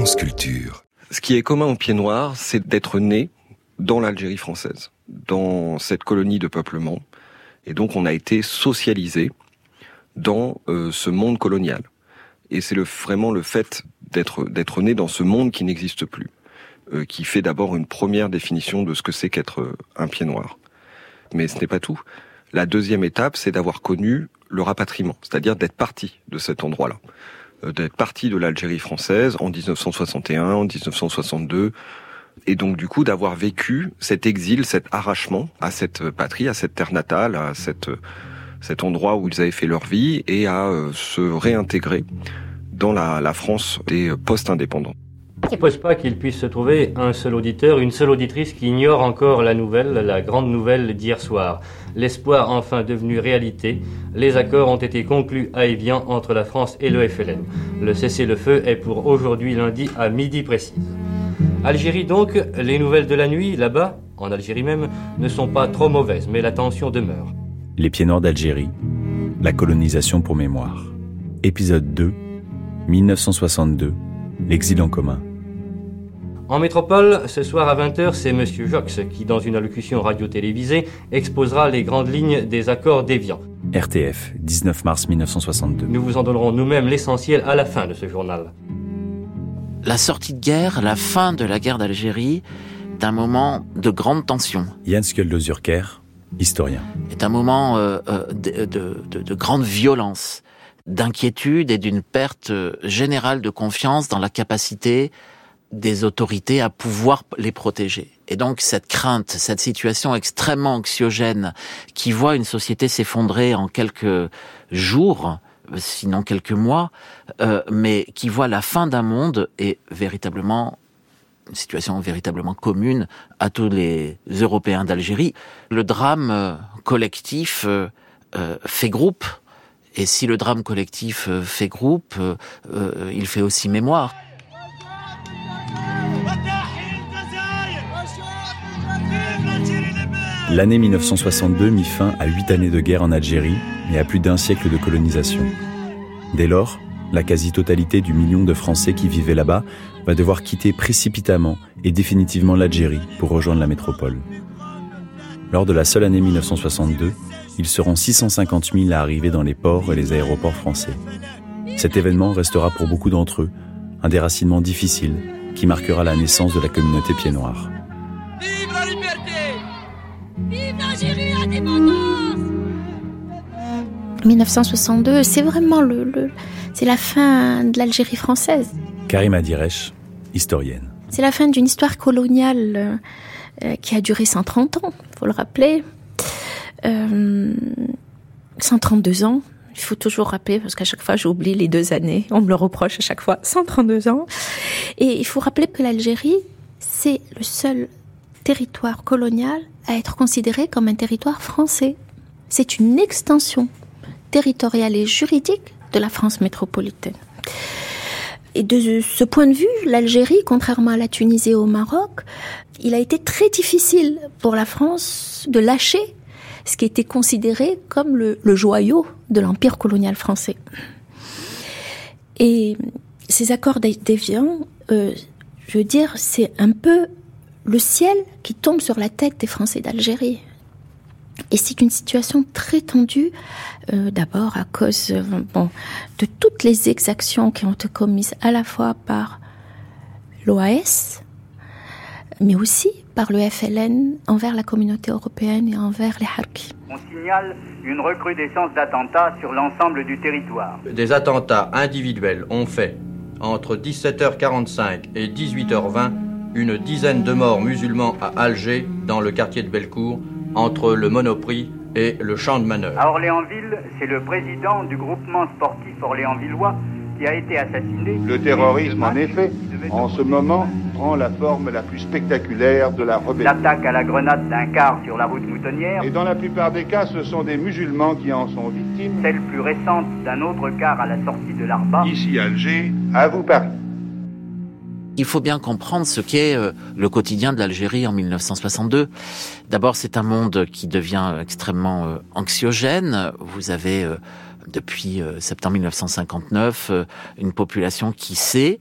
France Culture. Ce qui est commun aux Pieds Noirs, c'est d'être né dans l'Algérie française, dans cette colonie de peuplement. Et donc on a été socialisé dans ce monde colonial. Et c'est vraiment le fait d'être né dans ce monde qui n'existe plus, qui fait d'abord une première définition de ce que c'est qu'être un Pied Noir. Mais ce n'est pas tout. La deuxième étape, c'est d'avoir connu le rapatriement, c'est-à-dire d'être parti de cet endroit-là, d'être parti de l'Algérie française en 1961, en 1962, et donc du coup d'avoir vécu cet exil, cet arrachement à cette patrie, à cette terre natale, à cet endroit où ils avaient fait leur vie, et à se réintégrer dans la France des post-indépendants. Je ne suppose pas qu'il puisse se trouver un seul auditeur, une seule auditrice qui ignore encore la nouvelle, la grande nouvelle d'hier soir. L'espoir enfin devenu réalité, les accords ont été conclus à Évian entre la France et le FLN. Le cessez-le-feu est pour aujourd'hui lundi à midi précise. Algérie donc, les nouvelles de la nuit, là-bas, en Algérie même, ne sont pas trop mauvaises, mais la tension demeure. Les Pieds Noirs d'Algérie, la colonisation pour mémoire. Épisode 2, 1962, l'exil en commun. En métropole, ce soir à 20h, c'est M. Jox qui, dans une allocution radio-télévisée, exposera les grandes lignes des accords d'Évian. RTF, 19 mars 1962. Nous vous en donnerons nous-mêmes l'essentiel à la fin de ce journal. La sortie de guerre, la fin de la guerre d'Algérie, est un moment de grande tension. Jan Skjöldö-Zürcher, historien. Est un moment de grande violence, d'inquiétude et d'une perte générale de confiance dans la capacité des autorités à pouvoir les protéger. Et donc cette crainte, cette situation extrêmement anxiogène qui voit une société s'effondrer en quelques jours, sinon quelques mois, mais qui voit la fin d'un monde est véritablement une situation véritablement commune à tous les Européens d'Algérie. Le drame collectif fait groupe. Et si le drame collectif fait groupe, il fait aussi mémoire. L'année 1962 mit fin à 8 années de guerre en Algérie et à plus d'un siècle de colonisation. Dès lors, la quasi-totalité du million de Français qui vivaient là-bas va devoir quitter précipitamment et définitivement l'Algérie pour rejoindre la métropole. Lors de la seule année 1962, ils seront 650 000 à arriver dans les ports et les aéroports français. Cet événement restera pour beaucoup d'entre eux un déracinement difficile qui marquera la naissance de la communauté Pieds Noirs. Vive la liberté! Vive l'Algérie indépendance! 1962, c'est vraiment c'est la fin de l'Algérie française. Karima Diresh, historienne. C'est la fin d'une histoire coloniale qui a duré 130 ans, il faut le rappeler. 132 ans, il faut toujours rappeler, parce qu'à chaque fois j'oublie les 2 années, on me le reproche à chaque fois, 132 ans. Et il faut rappeler que l'Algérie, c'est le seul territoire colonial à être considéré comme un territoire français. C'est une extension territoriale et juridique de la France métropolitaine. Et de ce point de vue, l'Algérie, contrairement à la Tunisie et au Maroc, il a été très difficile pour la France de lâcher ce qui était considéré comme le joyau de l'empire colonial français. Et ces accords d'Évian, je veux dire, c'est un peu le ciel qui tombe sur la tête des Français d'Algérie. Et c'est une situation très tendue, d'abord à cause de toutes les exactions qui ont été commises à la fois par l'OAS, mais aussi par le FLN envers la communauté européenne et envers les Harkis. On signale une recrudescence d'attentats sur l'ensemble du territoire. Des attentats individuels ont fait, entre 17h45 et 18h20, une dizaine de morts musulmans à Alger, dans le quartier de Bellecour, entre le Monoprix et le champ de manœuvre. À Orléansville, c'est le président du groupement sportif orléansvillois qui a été assassiné. Le terrorisme, en effet, en ce moment, prend la forme la plus spectaculaire de la rébellion. L'attaque à la grenade d'un car sur la route moutonnière. Et dans la plupart des cas, ce sont des musulmans qui en sont victimes. Celle plus récente d'un autre car à la sortie de l'Arba. Ici Alger, à vous Paris. Il faut bien comprendre ce qu'est le quotidien de l'Algérie en 1962. D'abord, c'est un monde qui devient extrêmement anxiogène. Vous avez, depuis septembre 1959, une population qui sait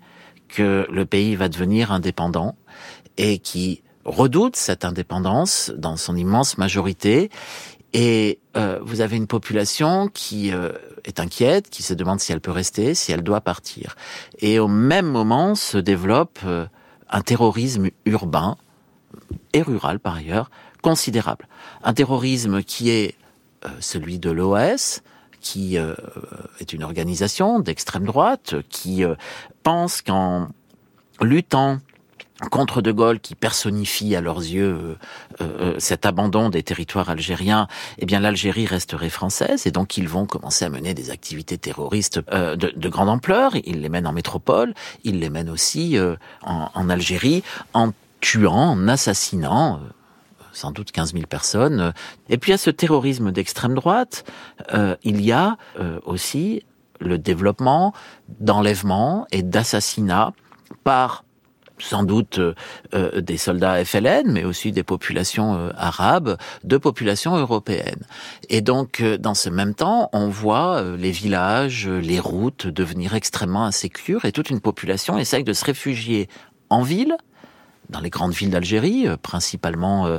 que le pays va devenir indépendant et qui redoute cette indépendance dans son immense majorité. Et vous avez une population qui est inquiète, qui se demande si elle peut rester, si elle doit partir. Et au même moment se développe un terrorisme urbain et rural par ailleurs, considérable. Un terrorisme qui est celui de l'OAS, qui est une organisation d'extrême droite, qui pense qu'en luttant contre De Gaulle, qui personnifie à leurs yeux cet abandon des territoires algériens, eh bien l'Algérie resterait française, et donc ils vont commencer à mener des activités terroristes de grande ampleur. Ils les mènent en métropole, ils les mènent aussi en Algérie, en tuant, en assassinant sans doute 15 000 personnes. Et puis à ce terrorisme d'extrême droite, il y a aussi le développement d'enlèvements et d'assassinats par sans doute des soldats FLN, mais aussi des populations arabes, de populations européennes. Et donc, dans ce même temps, on voit les villages, les routes devenir extrêmement insécures, et toute une population essaye de se réfugier en ville, dans les grandes villes d'Algérie, principalement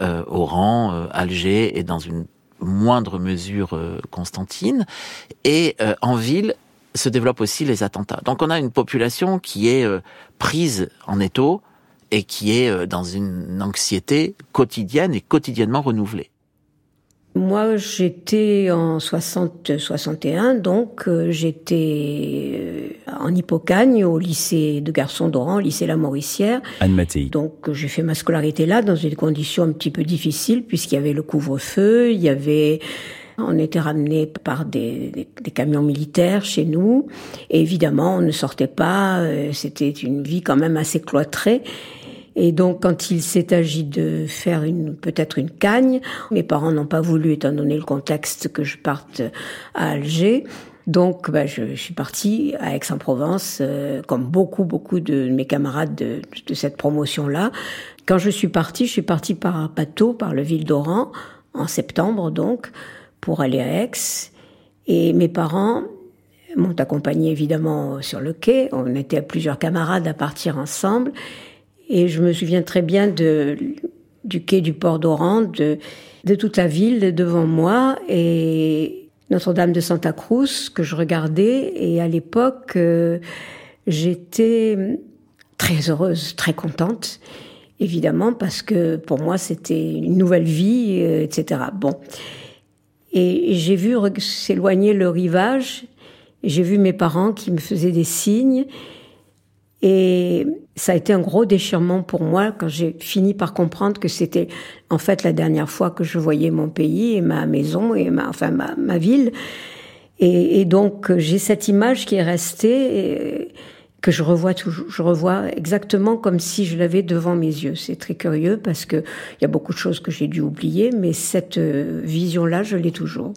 Oran, Alger, et dans une moindre mesure Constantine, et en ville, se développent aussi les attentats. Donc on a une population qui est prise en étau et qui est dans une anxiété quotidienne et quotidiennement renouvelée. Moi, j'étais en 60-61, donc j'étais en Hippocagne, au lycée de garçons d'Oran, au lycée La Mauricière. Anne Mattei. Donc j'ai fait ma scolarité là, dans des conditions un petit peu difficiles, puisqu'il y avait le couvre-feu, on était ramenés par des camions militaires chez nous. Et évidemment, on ne sortait pas. C'était une vie quand même assez cloîtrée. Et donc, quand il s'est agi de faire peut-être une cagne, mes parents n'ont pas voulu, étant donné le contexte, que je parte à Alger. Donc, je suis partie à Aix-en-Provence, comme beaucoup de mes camarades de cette promotion-là. Quand je suis partie par bateau, par le ville d'Oran, en septembre donc, pour aller à Aix. Et mes parents m'ont accompagnée évidemment sur le quai. On était plusieurs camarades à partir ensemble. Et je me souviens très bien du quai du port d'Oran, de toute la ville devant moi, et Notre-Dame de Santa Cruz que je regardais. Et à l'époque, j'étais très heureuse, très contente, évidemment, parce que pour moi, c'était une nouvelle vie, etc. Bon. Et j'ai vu s'éloigner le rivage, j'ai vu mes parents qui me faisaient des signes, et ça a été un gros déchirement pour moi quand j'ai fini par comprendre que c'était en fait la dernière fois que je voyais mon pays et ma maison et ma ville. Et donc j'ai cette image qui est restée, que je revois toujours. Je revois exactement comme si je l'avais devant mes yeux. C'est très curieux parce que il y a beaucoup de choses que j'ai dû oublier, mais cette vision-là, je l'ai toujours.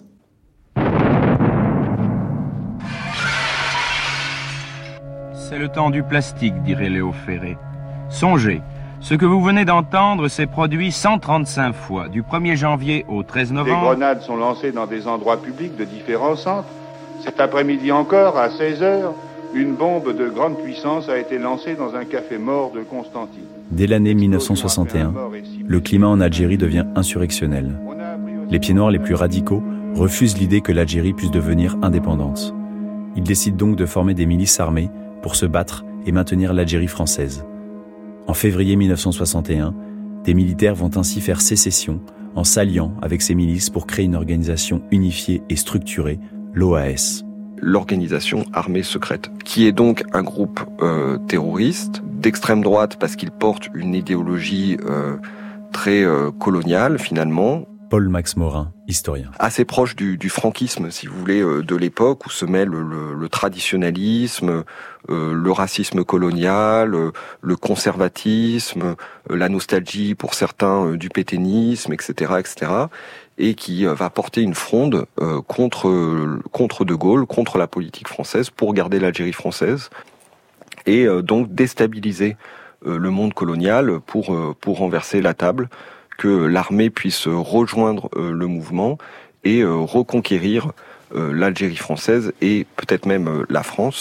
C'est le temps du plastique, dirait Léo Ferré. Songez, ce que vous venez d'entendre s'est produit 135 fois, du 1er janvier au 13 novembre. Des grenades sont lancées dans des endroits publics de différents centres. Cet après-midi encore, à 16h, une bombe de grande puissance a été lancée dans un café mort de Constantine. Dès l'année 1961, le climat en Algérie devient insurrectionnel. Les pieds noirs les plus radicaux refusent l'idée que l'Algérie puisse devenir indépendante. Ils décident donc de former des milices armées pour se battre et maintenir l'Algérie française. En février 1961, des militaires vont ainsi faire sécession en s'alliant avec ces milices pour créer une organisation unifiée et structurée, l'OAS. L'organisation armée secrète, qui est donc un groupe terroriste d'extrême droite parce qu'il porte une idéologie très coloniale finalement. Paul-Max Morin, historien. Assez proche du franquisme, si vous voulez, de l'époque où se mêle le traditionnalisme, le racisme colonial, le conservatisme, la nostalgie pour certains du pétainisme, etc., etc., et qui va porter une fronde contre De Gaulle, contre la politique française, pour garder l'Algérie française, et donc déstabiliser le monde colonial pour renverser la table, que l'armée puisse rejoindre le mouvement et reconquérir l'Algérie française et peut-être même la France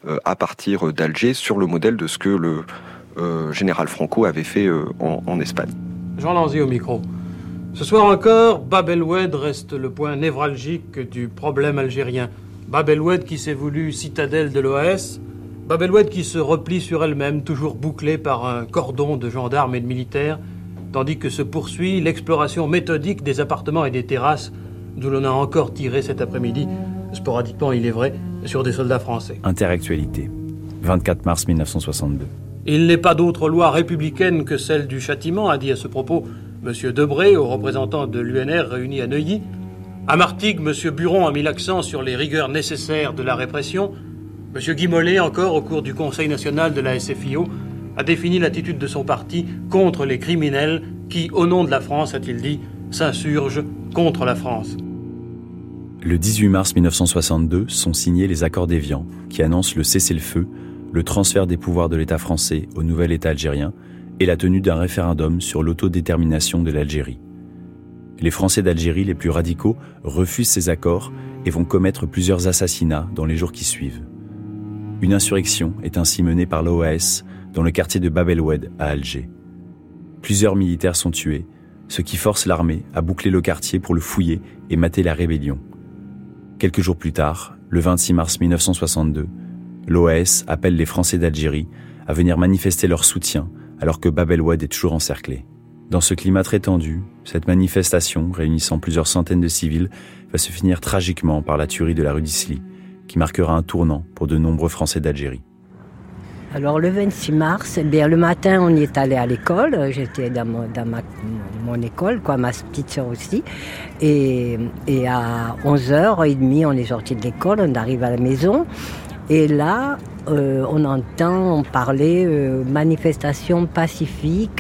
à partir d'Alger, sur le modèle de ce que le général Franco avait fait en Espagne. Jean Lanzy au micro. Ce soir encore, Bab el-Oued reste le point névralgique du problème algérien. Bab el-Oued qui s'est voulu citadelle de l'OAS, Bab el-Oued qui se replie sur elle-même, toujours bouclée par un cordon de gendarmes et de militaires, tandis que se poursuit l'exploration méthodique des appartements et des terrasses, d'où l'on a encore tiré cet après-midi, sporadiquement il est vrai, sur des soldats français. Interactualité, 24 mars 1962. Il n'est pas d'autre loi républicaine que celle du châtiment, a dit à ce propos M. Debré, aux représentants de l'UNR réunis à Neuilly. À Martigues, M. Buron a mis l'accent sur les rigueurs nécessaires de la répression. M. Guy Mollet, encore, au cours du Conseil national de la SFIO, a défini l'attitude de son parti contre les criminels qui, au nom de la France, a-t-il dit, s'insurgent contre la France. Le 18 mars 1962 sont signés les accords d'Évian, qui annoncent le cessez-le-feu, le transfert des pouvoirs de l'État français au nouvel État algérien et la tenue d'un référendum sur l'autodétermination de l'Algérie. Les Français d'Algérie les plus radicaux refusent ces accords et vont commettre plusieurs assassinats dans les jours qui suivent. Une insurrection est ainsi menée par l'OAS dans le quartier de Bab el-Oued à Alger. Plusieurs militaires sont tués, ce qui force l'armée à boucler le quartier pour le fouiller et mater la rébellion. Quelques jours plus tard, le 26 mars 1962, l'OAS appelle les Français d'Algérie à venir manifester leur soutien alors que Bab el-Oued est toujours encerclé. Dans ce climat très tendu, cette manifestation, réunissant plusieurs centaines de civils, va se finir tragiquement par la tuerie de la rue d'Isly, qui marquera un tournant pour de nombreux Français d'Algérie. Alors le 26 mars, le matin on y est allé à l'école, j'étais dans mon école, ma petite sœur aussi, et à 11h30 on est sorti de l'école, on arrive à la maison, et là on entend parler manifestation pacifique,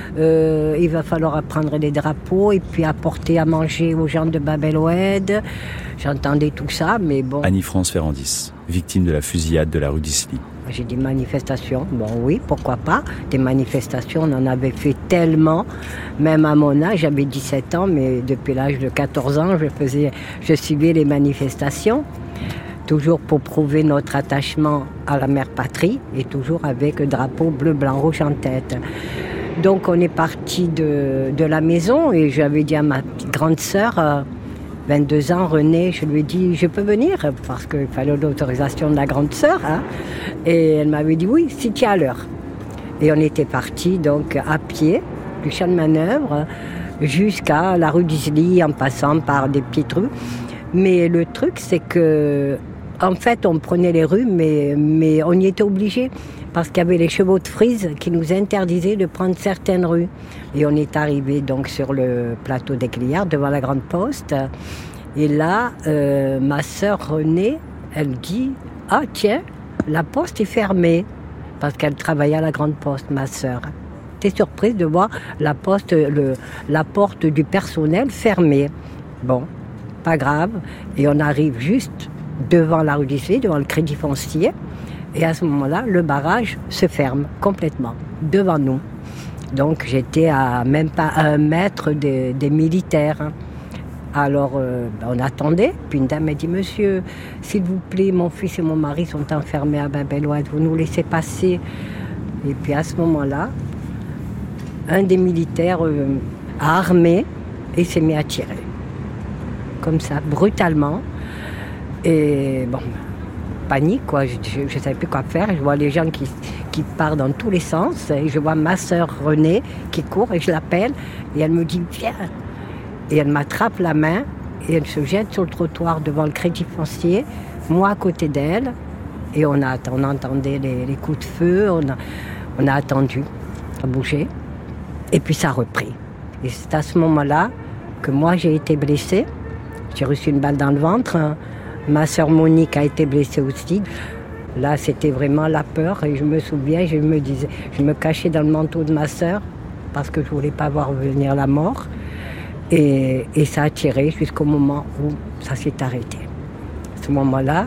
il va falloir prendre les drapeaux et puis apporter à manger aux gens de Bab el-Oued. J'entendais tout ça, mais bon. Annie-France Ferrandis, victime de la fusillade de la rue d'Isly. J'ai dit manifestations, bon oui, pourquoi pas. Des manifestations, on en avait fait tellement, même à mon âge, j'avais 17 ans, mais depuis l'âge de 14 ans, je suivais les manifestations, toujours pour prouver notre attachement à la mère patrie, et toujours avec le drapeau bleu, blanc, rouge en tête. Donc on est parti de la maison, et j'avais dit à ma petite grande sœur, 22 ans, Renée, je lui ai dit, je peux venir, parce qu'il fallait l'autorisation de la grande sœur, et elle m'avait dit oui, si tu es à l'heure. Et on était partis donc à pied du champ de manœuvre jusqu'à la rue d'Isly, en passant par des petites rues. Mais le truc, c'est que, en fait, on prenait les rues, mais on y était obligé, parce qu'il y avait les chevaux de frise qui nous interdisaient de prendre certaines rues. Et on est arrivé donc sur le plateau des Gliards, devant la Grande Poste. Et là, ma sœur Renée, elle dit « Ah tiens, la poste est fermée », parce qu'elle travaillait à la Grande Poste, ma sœur. J'étais surprise de voir la porte du personnel fermée. Bon, pas grave. Et on arrive juste devant la rue d'Isly, devant le Crédit Foncier. Et à ce moment-là, le barrage se ferme complètement, devant nous. Donc j'étais à même pas 1 mètre des militaires. Alors on attendait, puis une dame m'a dit « Monsieur, s'il vous plaît, mon fils et mon mari sont enfermés à Bab el-Oued, vous nous laissez passer ?» Et puis à ce moment-là, un des militaires a armé et s'est mis à tirer. Comme ça, brutalement. Et bon, panique, quoi. Je ne savais plus quoi faire. Je vois les gens qui partent dans tous les sens. Et je vois ma sœur Renée qui court et je l'appelle. Et elle me dit « Viens !» Et elle m'attrape la main et elle se jette sur le trottoir devant le Crédit Foncier, moi à côté d'elle. Et on entendait les coups de feu, on a attendu, ça bougeait. Et puis ça a repris. Et c'est à ce moment-là que moi j'ai été blessée. J'ai reçu une balle dans le ventre. Ma sœur Monique a été blessée aussi. Là, c'était vraiment la peur. Et je me souviens, je me cachais dans le manteau de ma sœur parce que je ne voulais pas voir venir la mort. Et ça a tiré jusqu'au moment où ça s'est arrêté. À ce moment-là,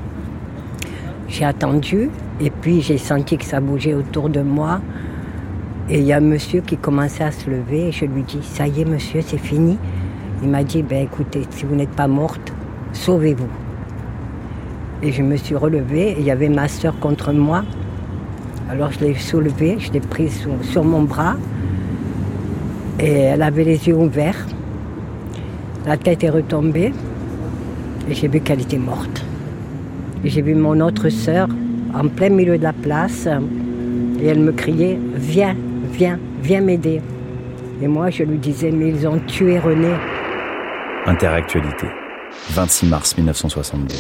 j'ai attendu et puis j'ai senti que ça bougeait autour de moi. Et il y a un monsieur qui commençait à se lever et je lui dis « Ça y est monsieur, c'est fini ?» Il m'a dit « Écoutez, si vous n'êtes pas morte, sauvez-vous. » Et je me suis relevée, et il y avait ma sœur contre moi. Alors je l'ai soulevée, je l'ai prise sur mon bras. Et elle avait les yeux ouverts. La tête est retombée. Et j'ai vu qu'elle était morte. Et j'ai vu mon autre sœur en plein milieu de la place. Et elle me criait « Viens, viens, viens m'aider ». Et moi je lui disais « Mais ils ont tué René ». Interactualité, 26 mars 1962.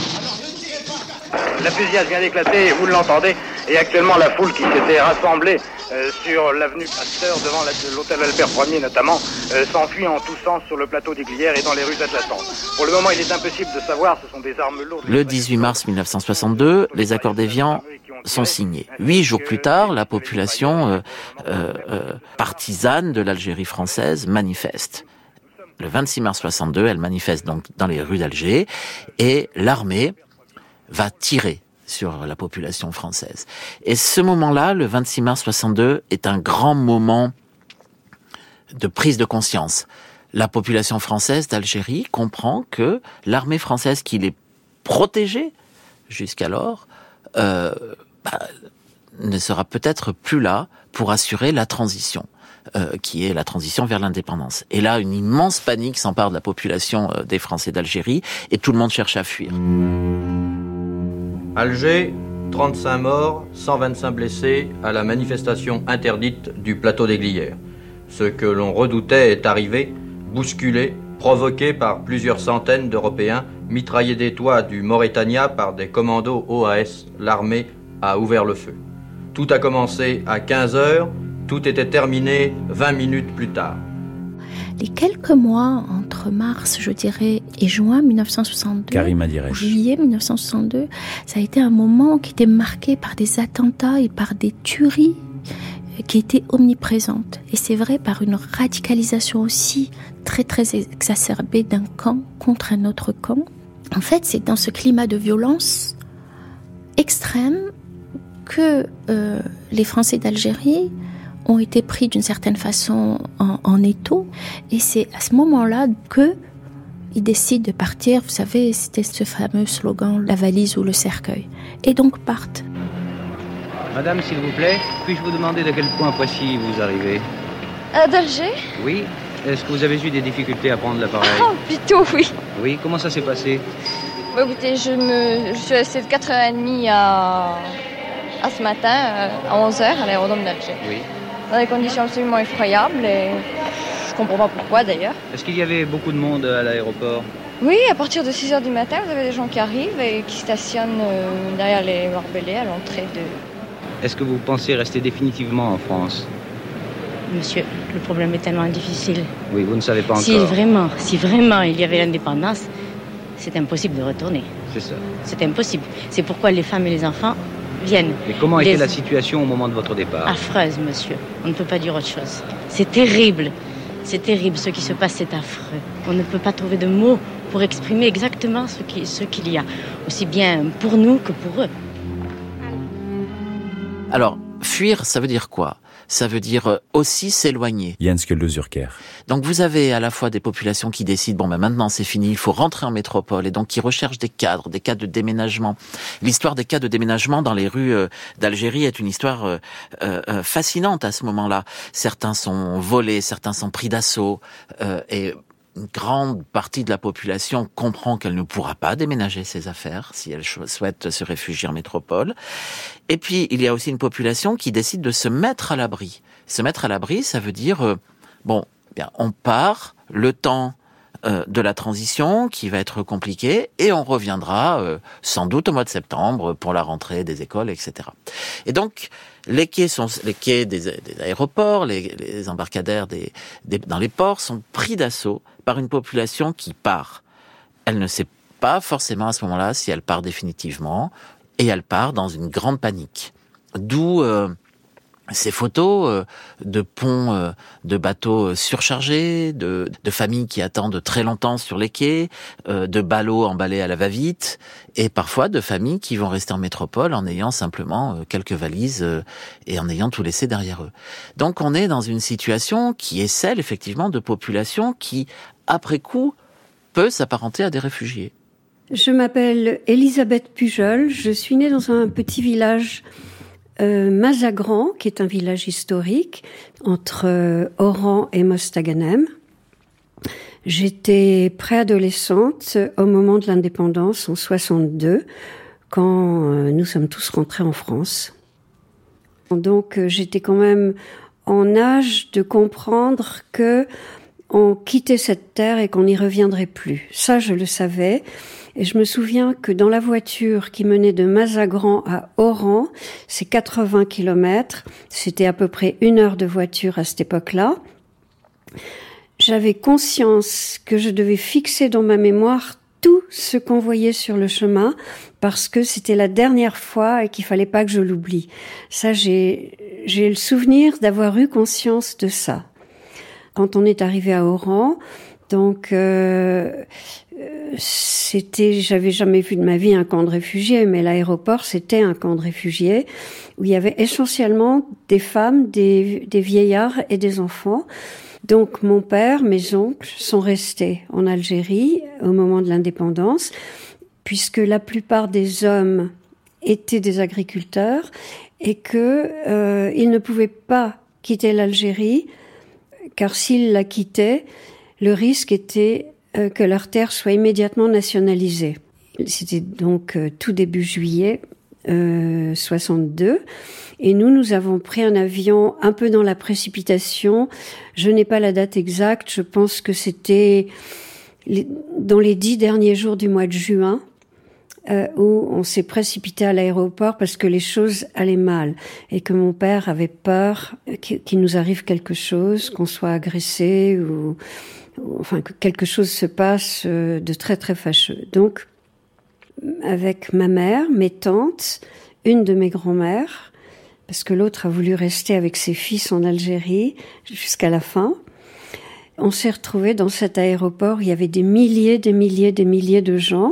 La fusillade vient d'éclater, vous l'entendez, et actuellement la foule qui s'était rassemblée sur l'avenue Pasteur, devant l'hôtel Albert Ier notamment, s'enfuit en tous sens sur le plateau des Glières et dans les rues adjacentes. Pour le moment, il est impossible de savoir, ce sont des armes lourdes. Le 18 mars 1962, les accords d'Évian sont signés. 8 jours plus tard, la population partisane de l'Algérie française manifeste. Le 26 mars 62, elle manifeste donc dans les rues d'Alger et l'armée va tirer sur la population française. Et ce moment-là, le 26 mars 62, est un grand moment de prise de conscience. La population française d'Algérie comprend que l'armée française qui les protégeait jusqu'alors ne sera peut-être plus là pour assurer la transition. Qui est la transition vers l'indépendance. Et là, une immense panique s'empare de la population des Français d'Algérie et tout le monde cherche à fuir. Alger, 35 morts, 125 blessés à la manifestation interdite du plateau des Glières. Ce que l'on redoutait est arrivé, bousculé, provoqué par plusieurs centaines d'Européens, mitraillés des toits du Mauritania par des commandos OAS. L'armée a ouvert le feu. Tout a commencé à 15h, tout était terminé 20 minutes plus tard. Les quelques mois entre mars, je dirais, et juin 1962, ou juillet 1962, ça a été un moment qui était marqué par des attentats et par des tueries qui étaient omniprésentes. Et c'est vrai, par une radicalisation aussi très très exacerbée d'un camp contre un autre camp. En fait, c'est dans ce climat de violence extrême que les Français d'Algérie ont été pris d'une certaine façon en étau. Et c'est à ce moment-là qu'ils décident de partir. Vous savez, c'était ce fameux slogan, la valise ou le cercueil. Et donc partent. Madame, s'il vous plaît, puis-je vous demander de quel point Poissy vous arrivez ? D'Alger ? Oui. Est-ce que vous avez eu des difficultés à prendre l'appareil ? Oh, plutôt, oui. Oui, comment ça s'est passé ? Bon, écoutez, je suis restée de 4h30 à ce matin, à 11h, à l'aérodrome d'Alger. Oui. Dans des conditions absolument effroyables et je comprends pas pourquoi d'ailleurs. Est-ce qu'il y avait beaucoup de monde à l'aéroport ? Oui, à partir de 6h du matin, vous avez des gens qui arrivent et qui stationnent derrière les barbelés à l'entrée de... Est-ce que vous pensez rester définitivement en France ? Monsieur, le problème est tellement difficile. Oui, vous ne savez pas encore. Si vraiment il y avait l'indépendance, c'est impossible de retourner. C'est ça. C'est impossible. C'est pourquoi les femmes et les enfants viennent. Mais comment était la situation au moment de votre départ ? Affreuse, monsieur. On ne peut pas dire autre chose. C'est terrible. C'est terrible. Ce qui se passe, c'est affreux. On ne peut pas trouver de mots pour exprimer exactement ce qu'il y a. Aussi bien pour nous que pour eux. Alors, fuir, ça veut dire quoi ? Ça veut dire aussi s'éloigner. Jens Skulde-Zürcher. Donc vous avez à la fois des populations qui décident, maintenant c'est fini, il faut rentrer en métropole, et donc qui recherchent des cadres de déménagement. L'histoire des cas de déménagement dans les rues d'Algérie est une histoire fascinante à ce moment-là. Certains sont volés, certains sont pris d'assaut, et une grande partie de la population comprend qu'elle ne pourra pas déménager ses affaires si elle souhaite se réfugier en métropole. Et puis, il y a aussi une population qui décide de se mettre à l'abri. Se mettre à l'abri, ça veut dire, on part le temps de la transition qui va être compliquée et on reviendra sans doute au mois de septembre pour la rentrée des écoles, etc. Et donc, les quais des aéroports, les embarcadères dans les ports sont pris d'assaut par une population qui part. Elle ne sait pas forcément à ce moment-là si elle part définitivement, et elle part dans une grande panique. D'où ces photos de ponts, de bateaux surchargés, de familles qui attendent très longtemps sur les quais, de ballots emballés à la va-vite, et parfois de familles qui vont rester en métropole en ayant simplement quelques valises et en ayant tout laissé derrière eux. Donc on est dans une situation qui est celle, effectivement, de population qui, après coup, peut s'apparenter à des réfugiés. Je m'appelle Elisabeth Pujol, je suis née dans un petit village Mazagran, qui est un village historique entre Oran et Mostaganem. J'étais préadolescente au moment de l'indépendance en 62, quand nous sommes tous rentrés en France. Donc j'étais quand même en âge de comprendre que on quittait cette terre et qu'on n'y reviendrait plus. Ça, je le savais. Et je me souviens que dans la voiture qui menait de Mazagran à Oran, c'est 80 kilomètres, c'était à peu près 1 heure de voiture à cette époque-là, j'avais conscience que je devais fixer dans ma mémoire tout ce qu'on voyait sur le chemin, parce que c'était la dernière fois et qu'il fallait pas que je l'oublie. Ça, j'ai le souvenir d'avoir eu conscience de ça. Quand on est arrivé à Oran, donc j'avais jamais vu de ma vie un camp de réfugiés, mais l'aéroport c'était un camp de réfugiés où il y avait essentiellement des femmes, des vieillards et des enfants. Donc mon père, mes oncles sont restés en Algérie au moment de l'indépendance, puisque la plupart des hommes étaient des agriculteurs et que ils ne pouvaient pas quitter l'Algérie, car s'ils la quittaient, le risque était que leur terre soit immédiatement nationalisée. C'était donc tout début juillet 62. Et nous avons pris un avion un peu dans la précipitation. Je n'ai pas la date exacte. Je pense que c'était dans les 10 derniers jours du mois de juin, où on s'est précipité à l'aéroport parce que les choses allaient mal et que mon père avait peur qu'il nous arrive quelque chose, qu'on soit agressé ou enfin que quelque chose se passe de très très fâcheux. Donc avec ma mère, mes tantes, une de mes grand-mères, parce que l'autre a voulu rester avec ses fils en Algérie jusqu'à la fin, on s'est retrouvés dans cet aéroport. Il y avait des milliers de gens.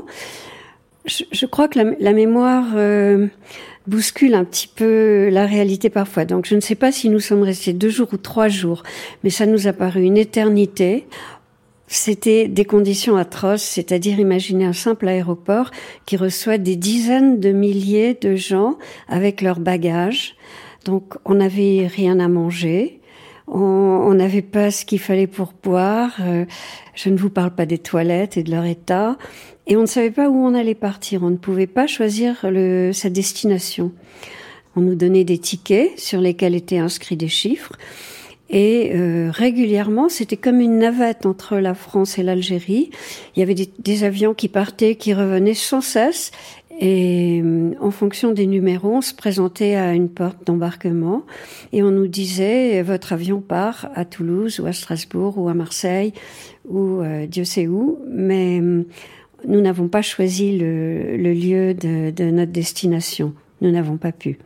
Je crois que la mémoire bouscule un petit peu la réalité parfois. Donc je ne sais pas si nous sommes restés 2 jours ou 3 jours, mais ça nous a paru une éternité. C'était des conditions atroces, c'est-à-dire imaginer un simple aéroport qui reçoit des dizaines de milliers de gens avec leurs bagages. Donc on n'avait rien à manger, on n'avait pas ce qu'il fallait pour boire, je ne vous parle pas des toilettes et de leur état, et on ne savait pas où on allait partir, on ne pouvait pas choisir sa destination. On nous donnait des tickets sur lesquels étaient inscrits des chiffres, et régulièrement, c'était comme une navette entre la France et l'Algérie. Il y avait des avions qui partaient, qui revenaient sans cesse. Et en fonction des numéros, on se présentait à une porte d'embarquement et on nous disait « Votre avion part à Toulouse ou à Strasbourg ou à Marseille ou Dieu sait où ». Mais nous n'avons pas choisi le lieu de notre destination. Nous n'avons pas pu.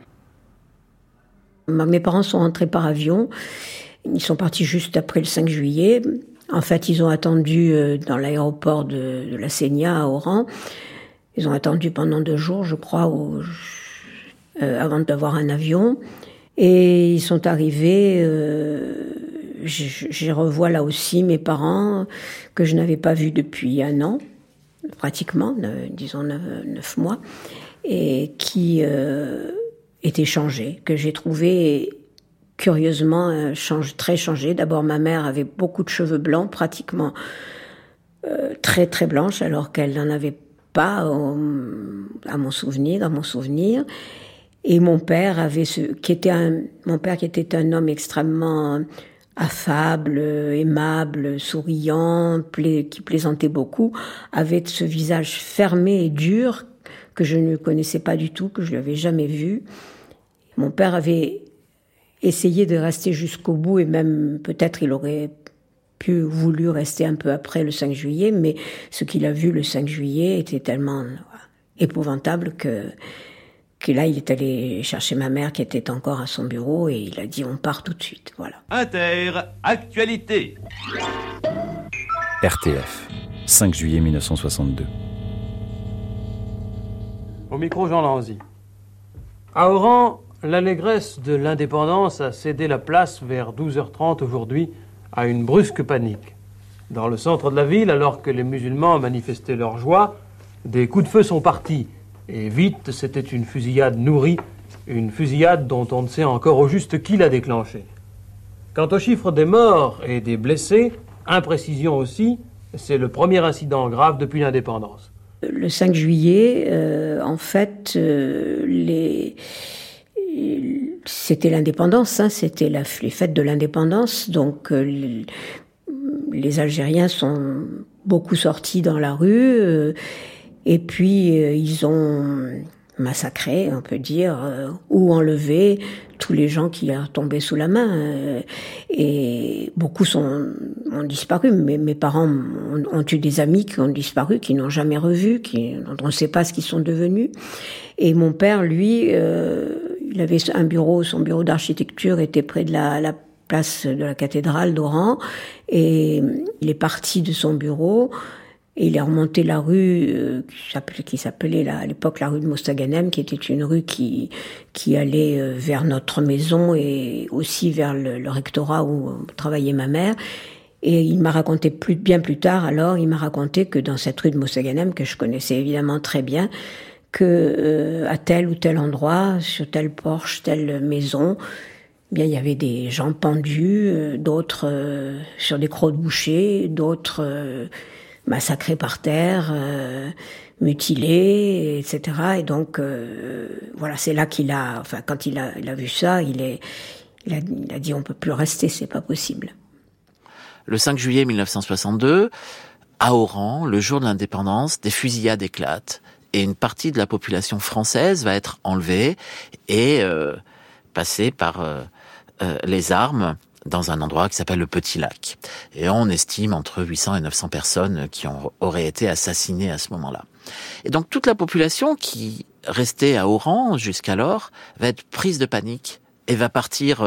Mes parents sont rentrés par avion. Ils sont partis juste après le 5 juillet. En fait, ils ont attendu dans l'aéroport de la Sénia à Oran. Ils ont attendu pendant 2 jours, je crois, avant d'avoir un avion. Et ils sont arrivés. Je revois là aussi mes parents que je n'avais pas vus depuis 1 an, pratiquement, disons 9 mois, et qui étaient changés, que j'ai trouvé curieusement très changés. D'abord, ma mère avait beaucoup de cheveux blancs, pratiquement très très blanches, alors qu'elle n'en avait pas dans mon souvenir. Et mon père qui était un homme extrêmement affable, aimable, souriant, qui plaisantait beaucoup, avait ce visage fermé et dur que je ne connaissais pas du tout, que je n'avais jamais vu. Mon père avait essayé de rester jusqu'au bout et même peut-être il aurait voulu rester un peu après le 5 juillet, mais ce qu'il a vu le 5 juillet était tellement épouvantable que là, il est allé chercher ma mère qui était encore à son bureau et il a dit « on part tout de suite ». Voilà. Actualité. RTF, 5 juillet 1962. Au micro, Jean Lanzy. À Oran, l'allégresse de l'indépendance a cédé la place vers 12h30 aujourd'hui à une brusque panique. Dans le centre de la ville, alors que les musulmans manifestaient leur joie, Des coups de feu sont partis. Et vite, c'était une fusillade nourrie, une fusillade dont on ne sait encore au juste qui l'a déclenchée. Quant au chiffre des morts et des blessés, imprécision aussi, c'est le premier incident grave depuis l'indépendance. Le 5 juillet, en fait, c'était l'indépendance, hein, c'était les fêtes de l'indépendance, donc les Algériens sont beaucoup sortis dans la rue, et puis ils ont massacré, on peut dire, ou enlevé tous les gens qui leur tombaient sous la main. Et beaucoup ont disparu. Mes parents ont eu des amis qui ont disparu, qui n'ont jamais revu, dont on ne sait pas ce qu'ils sont devenus. Et mon père, lui, il avait un bureau, son bureau d'architecture était près de la place de la cathédrale d'Oran. Et il est parti de son bureau. Et il est remonté la rue qui s'appelait à l'époque la rue de Mostaganem, qui était une rue qui allait vers notre maison et aussi vers le rectorat où travaillait ma mère. Et il m'a raconté bien plus tard, alors, il m'a raconté que dans cette rue de Mostaganem, que je connaissais évidemment très bien, que à tel ou tel endroit, sur tel porche, telle maison, bien il y avait des gens pendus, d'autres sur des crocs de boucher, d'autres massacrés par terre, mutilés, etc. Et donc, voilà, c'est là quand il a vu ça, il a dit on peut plus rester, c'est pas possible. Le 5 juillet 1962, à Oran, le jour de l'indépendance, des fusillades éclatent et une partie de la population française va être enlevée et passée par les armes dans un endroit qui s'appelle le Petit Lac. Et on estime entre 800 et 900 personnes qui auraient été assassinées à ce moment-là. Et donc toute la population qui restait à Oran jusqu'alors va être prise de panique et va partir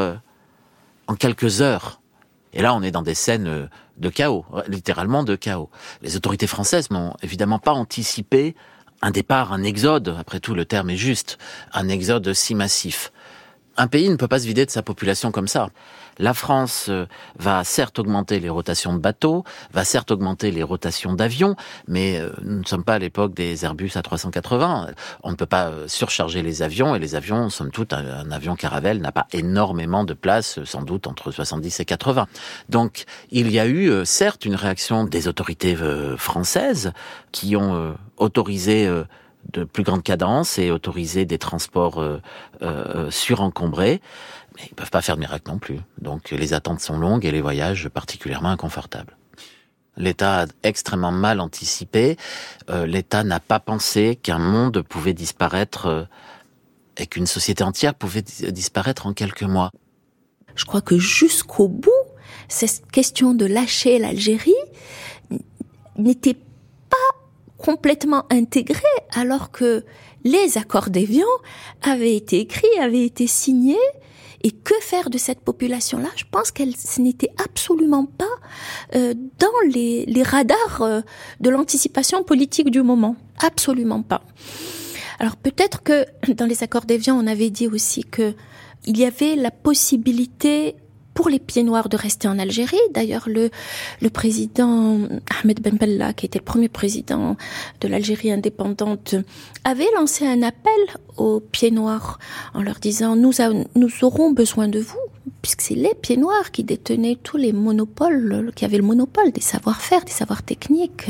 en quelques heures. Et là, on est dans des scènes de chaos, littéralement de chaos. Les autorités françaises n'ont évidemment pas anticipé un départ, un exode, après tout le terme est juste, un exode si massif. Un pays ne peut pas se vider de sa population comme ça. La France va certes augmenter les rotations de bateaux, va certes augmenter les rotations d'avions, mais nous ne sommes pas à l'époque des Airbus A380. On ne peut pas surcharger les avions, et les avions, somme toute, un avion Caravelle n'a pas énormément de place, sans doute entre 70 et 80. Donc, il y a eu, certes, une réaction des autorités françaises qui ont autorisé de plus grande cadence et autoriser des transports surencombrés. Mais ils peuvent pas faire de miracle non plus. Donc les attentes sont longues et les voyages particulièrement inconfortables. L'État a extrêmement mal anticipé. L'État n'a pas pensé qu'un monde pouvait disparaître et qu'une société entière pouvait disparaître en quelques mois. Je crois que jusqu'au bout, cette question de lâcher l'Algérie n'était pas complètement intégrée, alors que les accords d'Évian avaient été écrits, avaient été signés. Et que faire de cette population-là ? Je pense ce n'était absolument pas dans les radars de l'anticipation politique du moment. Absolument pas. Alors peut-être que dans les accords d'Évian, on avait dit aussi que il y avait la possibilité pour les pieds noirs de rester en Algérie. D'ailleurs, le président Ahmed Ben Bella, qui était le premier président de l'Algérie indépendante, avait lancé un appel aux pieds noirs en leur disant « Nous aurons besoin de vous », puisque c'est les pieds noirs qui détenaient tous les monopoles, qui avaient le monopole des savoir-faire, des savoirs techniques.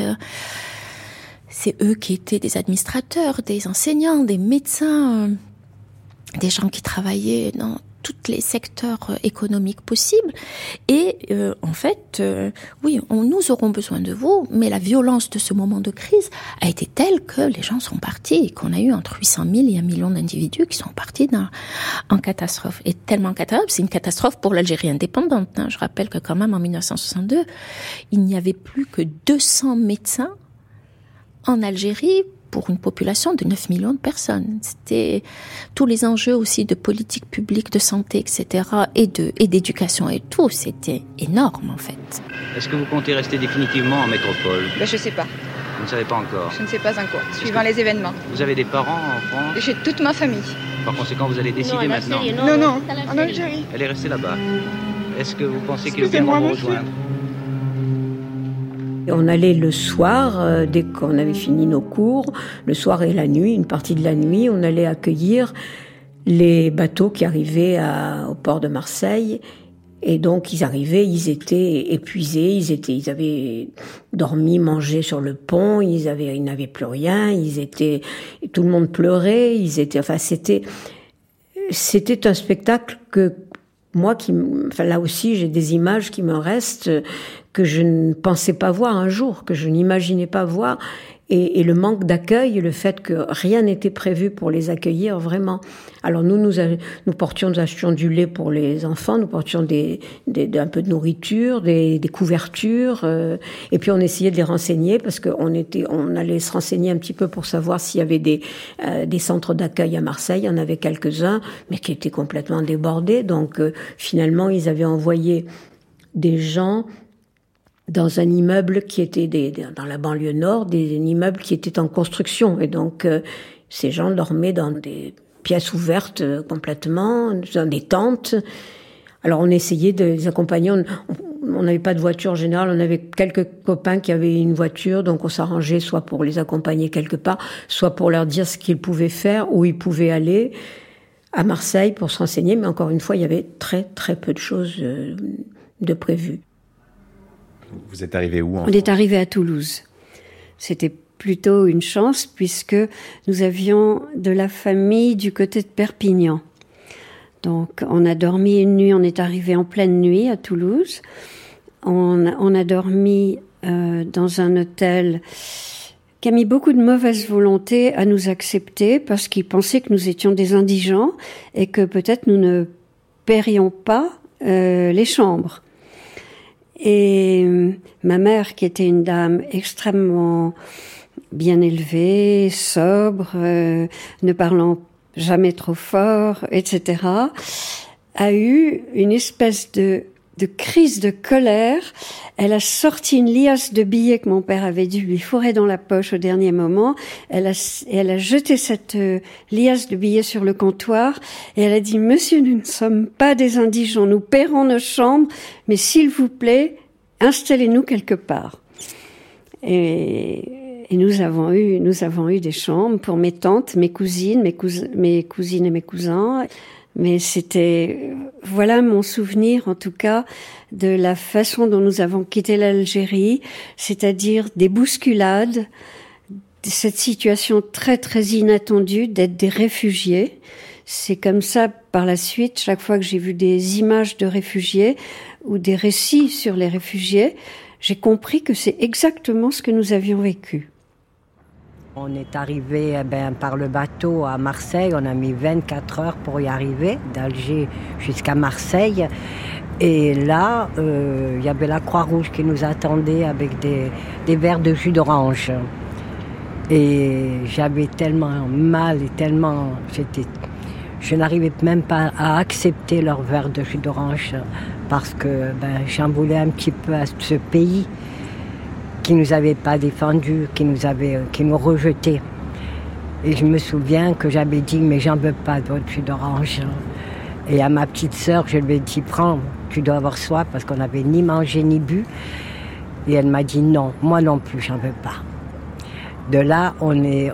C'est eux qui étaient des administrateurs, des enseignants, des médecins, des gens qui travaillaient dans tous les secteurs économiques possibles. Et en fait, oui, nous aurons besoin de vous, mais la violence de ce moment de crise a été telle que les gens sont partis et qu'on a eu entre 800 000 et 1 million d'individus qui sont partis en catastrophe. Et tellement catastrophe, c'est une catastrophe pour l'Algérie indépendante. Hein. Je rappelle que quand même en 1962, il n'y avait plus que 200 médecins en Algérie pour une population de 9 millions de personnes. C'était tous les enjeux aussi de politique publique, de santé, etc., et d'éducation et tout, c'était énorme en fait. Est-ce que vous comptez rester définitivement en métropole ? Je ne sais pas. Vous ne savez pas encore ? Je ne sais pas encore, suivant les événements. Vous avez des parents en France ? J'ai toute ma famille. Par conséquent, vous allez décider maintenant ? Non, en Algérie. Elle est restée là-bas. Est-ce que vous pensez qu'ils viendront vous rejoindre ? Et on allait le soir, dès qu'on avait fini nos cours, le soir et la nuit, une partie de la nuit, on allait accueillir les bateaux qui arrivaient au port de Marseille. Et donc ils arrivaient, ils étaient épuisés, ils avaient dormi, mangé sur le pont, ils n'avaient plus rien, tout le monde pleurait, c'était un spectacle que moi là aussi j'ai des images qui me restent que je ne pensais pas voir un jour, que je n'imaginais pas voir. Et le manque d'accueil, le fait que rien n'était prévu pour les accueillir, vraiment. Alors nous achetions du lait pour les enfants, nous portions un peu de nourriture, des couvertures, et puis on essayait de les renseigner parce on allait se renseigner un petit peu pour savoir s'il y avait des centres d'accueil à Marseille. Il y en avait quelques-uns, mais qui étaient complètement débordés. Donc finalement, ils avaient envoyé des gens dans un immeuble qui était dans la banlieue nord, des immeubles qui étaient en construction. Et donc, ces gens dormaient dans des pièces ouvertes complètement, dans des tentes. Alors, on essayait de les accompagner. On n'avait pas de voiture en général. On avait quelques copains qui avaient une voiture. Donc, on s'arrangeait soit pour les accompagner quelque part, soit pour leur dire ce qu'ils pouvaient faire, où ils pouvaient aller à Marseille pour se renseigner. Mais encore une fois, il y avait très, très peu de choses de prévues. Vous êtes arrivé où? On est arrivé à Toulouse. C'était plutôt une chance puisque nous avions de la famille du côté de Perpignan. Donc on a dormi une nuit, on est arrivé en pleine nuit à Toulouse. On a dormi dans un hôtel qui a mis beaucoup de mauvaise volonté à nous accepter parce qu'ils pensaient que nous étions des indigents et que peut-être nous ne paierions pas les chambres. Et ma mère, qui était une dame extrêmement bien élevée, sobre, ne parlant jamais trop fort, etc., a eu une espèce de crise de colère. Elle a sorti une liasse de billets que mon père avait dû lui fourrer dans la poche au dernier moment. Elle a jeté cette liasse de billets sur le comptoir et elle a dit « Monsieur, nous ne sommes pas des indigents, nous paierons nos chambres, mais s'il vous plaît, installez-nous quelque part. » Et nous avons eu des chambres pour mes tantes, mes cousines, mes cousines et mes cousins. Mais voilà mon souvenir, en tout cas, de la façon dont nous avons quitté l'Algérie, c'est-à-dire des bousculades, cette situation très, très inattendue d'être des réfugiés. C'est comme ça, par la suite, chaque fois que j'ai vu des images de réfugiés ou des récits sur les réfugiés, j'ai compris que c'est exactement ce que nous avions vécu. On est arrivé par le bateau à Marseille, on a mis 24 heures pour y arriver, d'Alger jusqu'à Marseille. Et là, il y avait la Croix-Rouge qui nous attendait avec des verres de jus d'orange. Et j'avais tellement mal et je n'arrivais même pas à accepter leur verre de jus d'orange parce que j'en voulais un petit peu à ce pays qui nous avait pas défendus, qui nous rejetait. Et je me souviens que j'avais dit, mais j'en veux pas de votre jus d'orange. Et à ma petite sœur, je lui ai dit, prends, tu dois avoir soif, parce qu'on n'avait ni mangé ni bu. Et elle m'a dit, non, moi non plus, j'en veux pas. De là, on est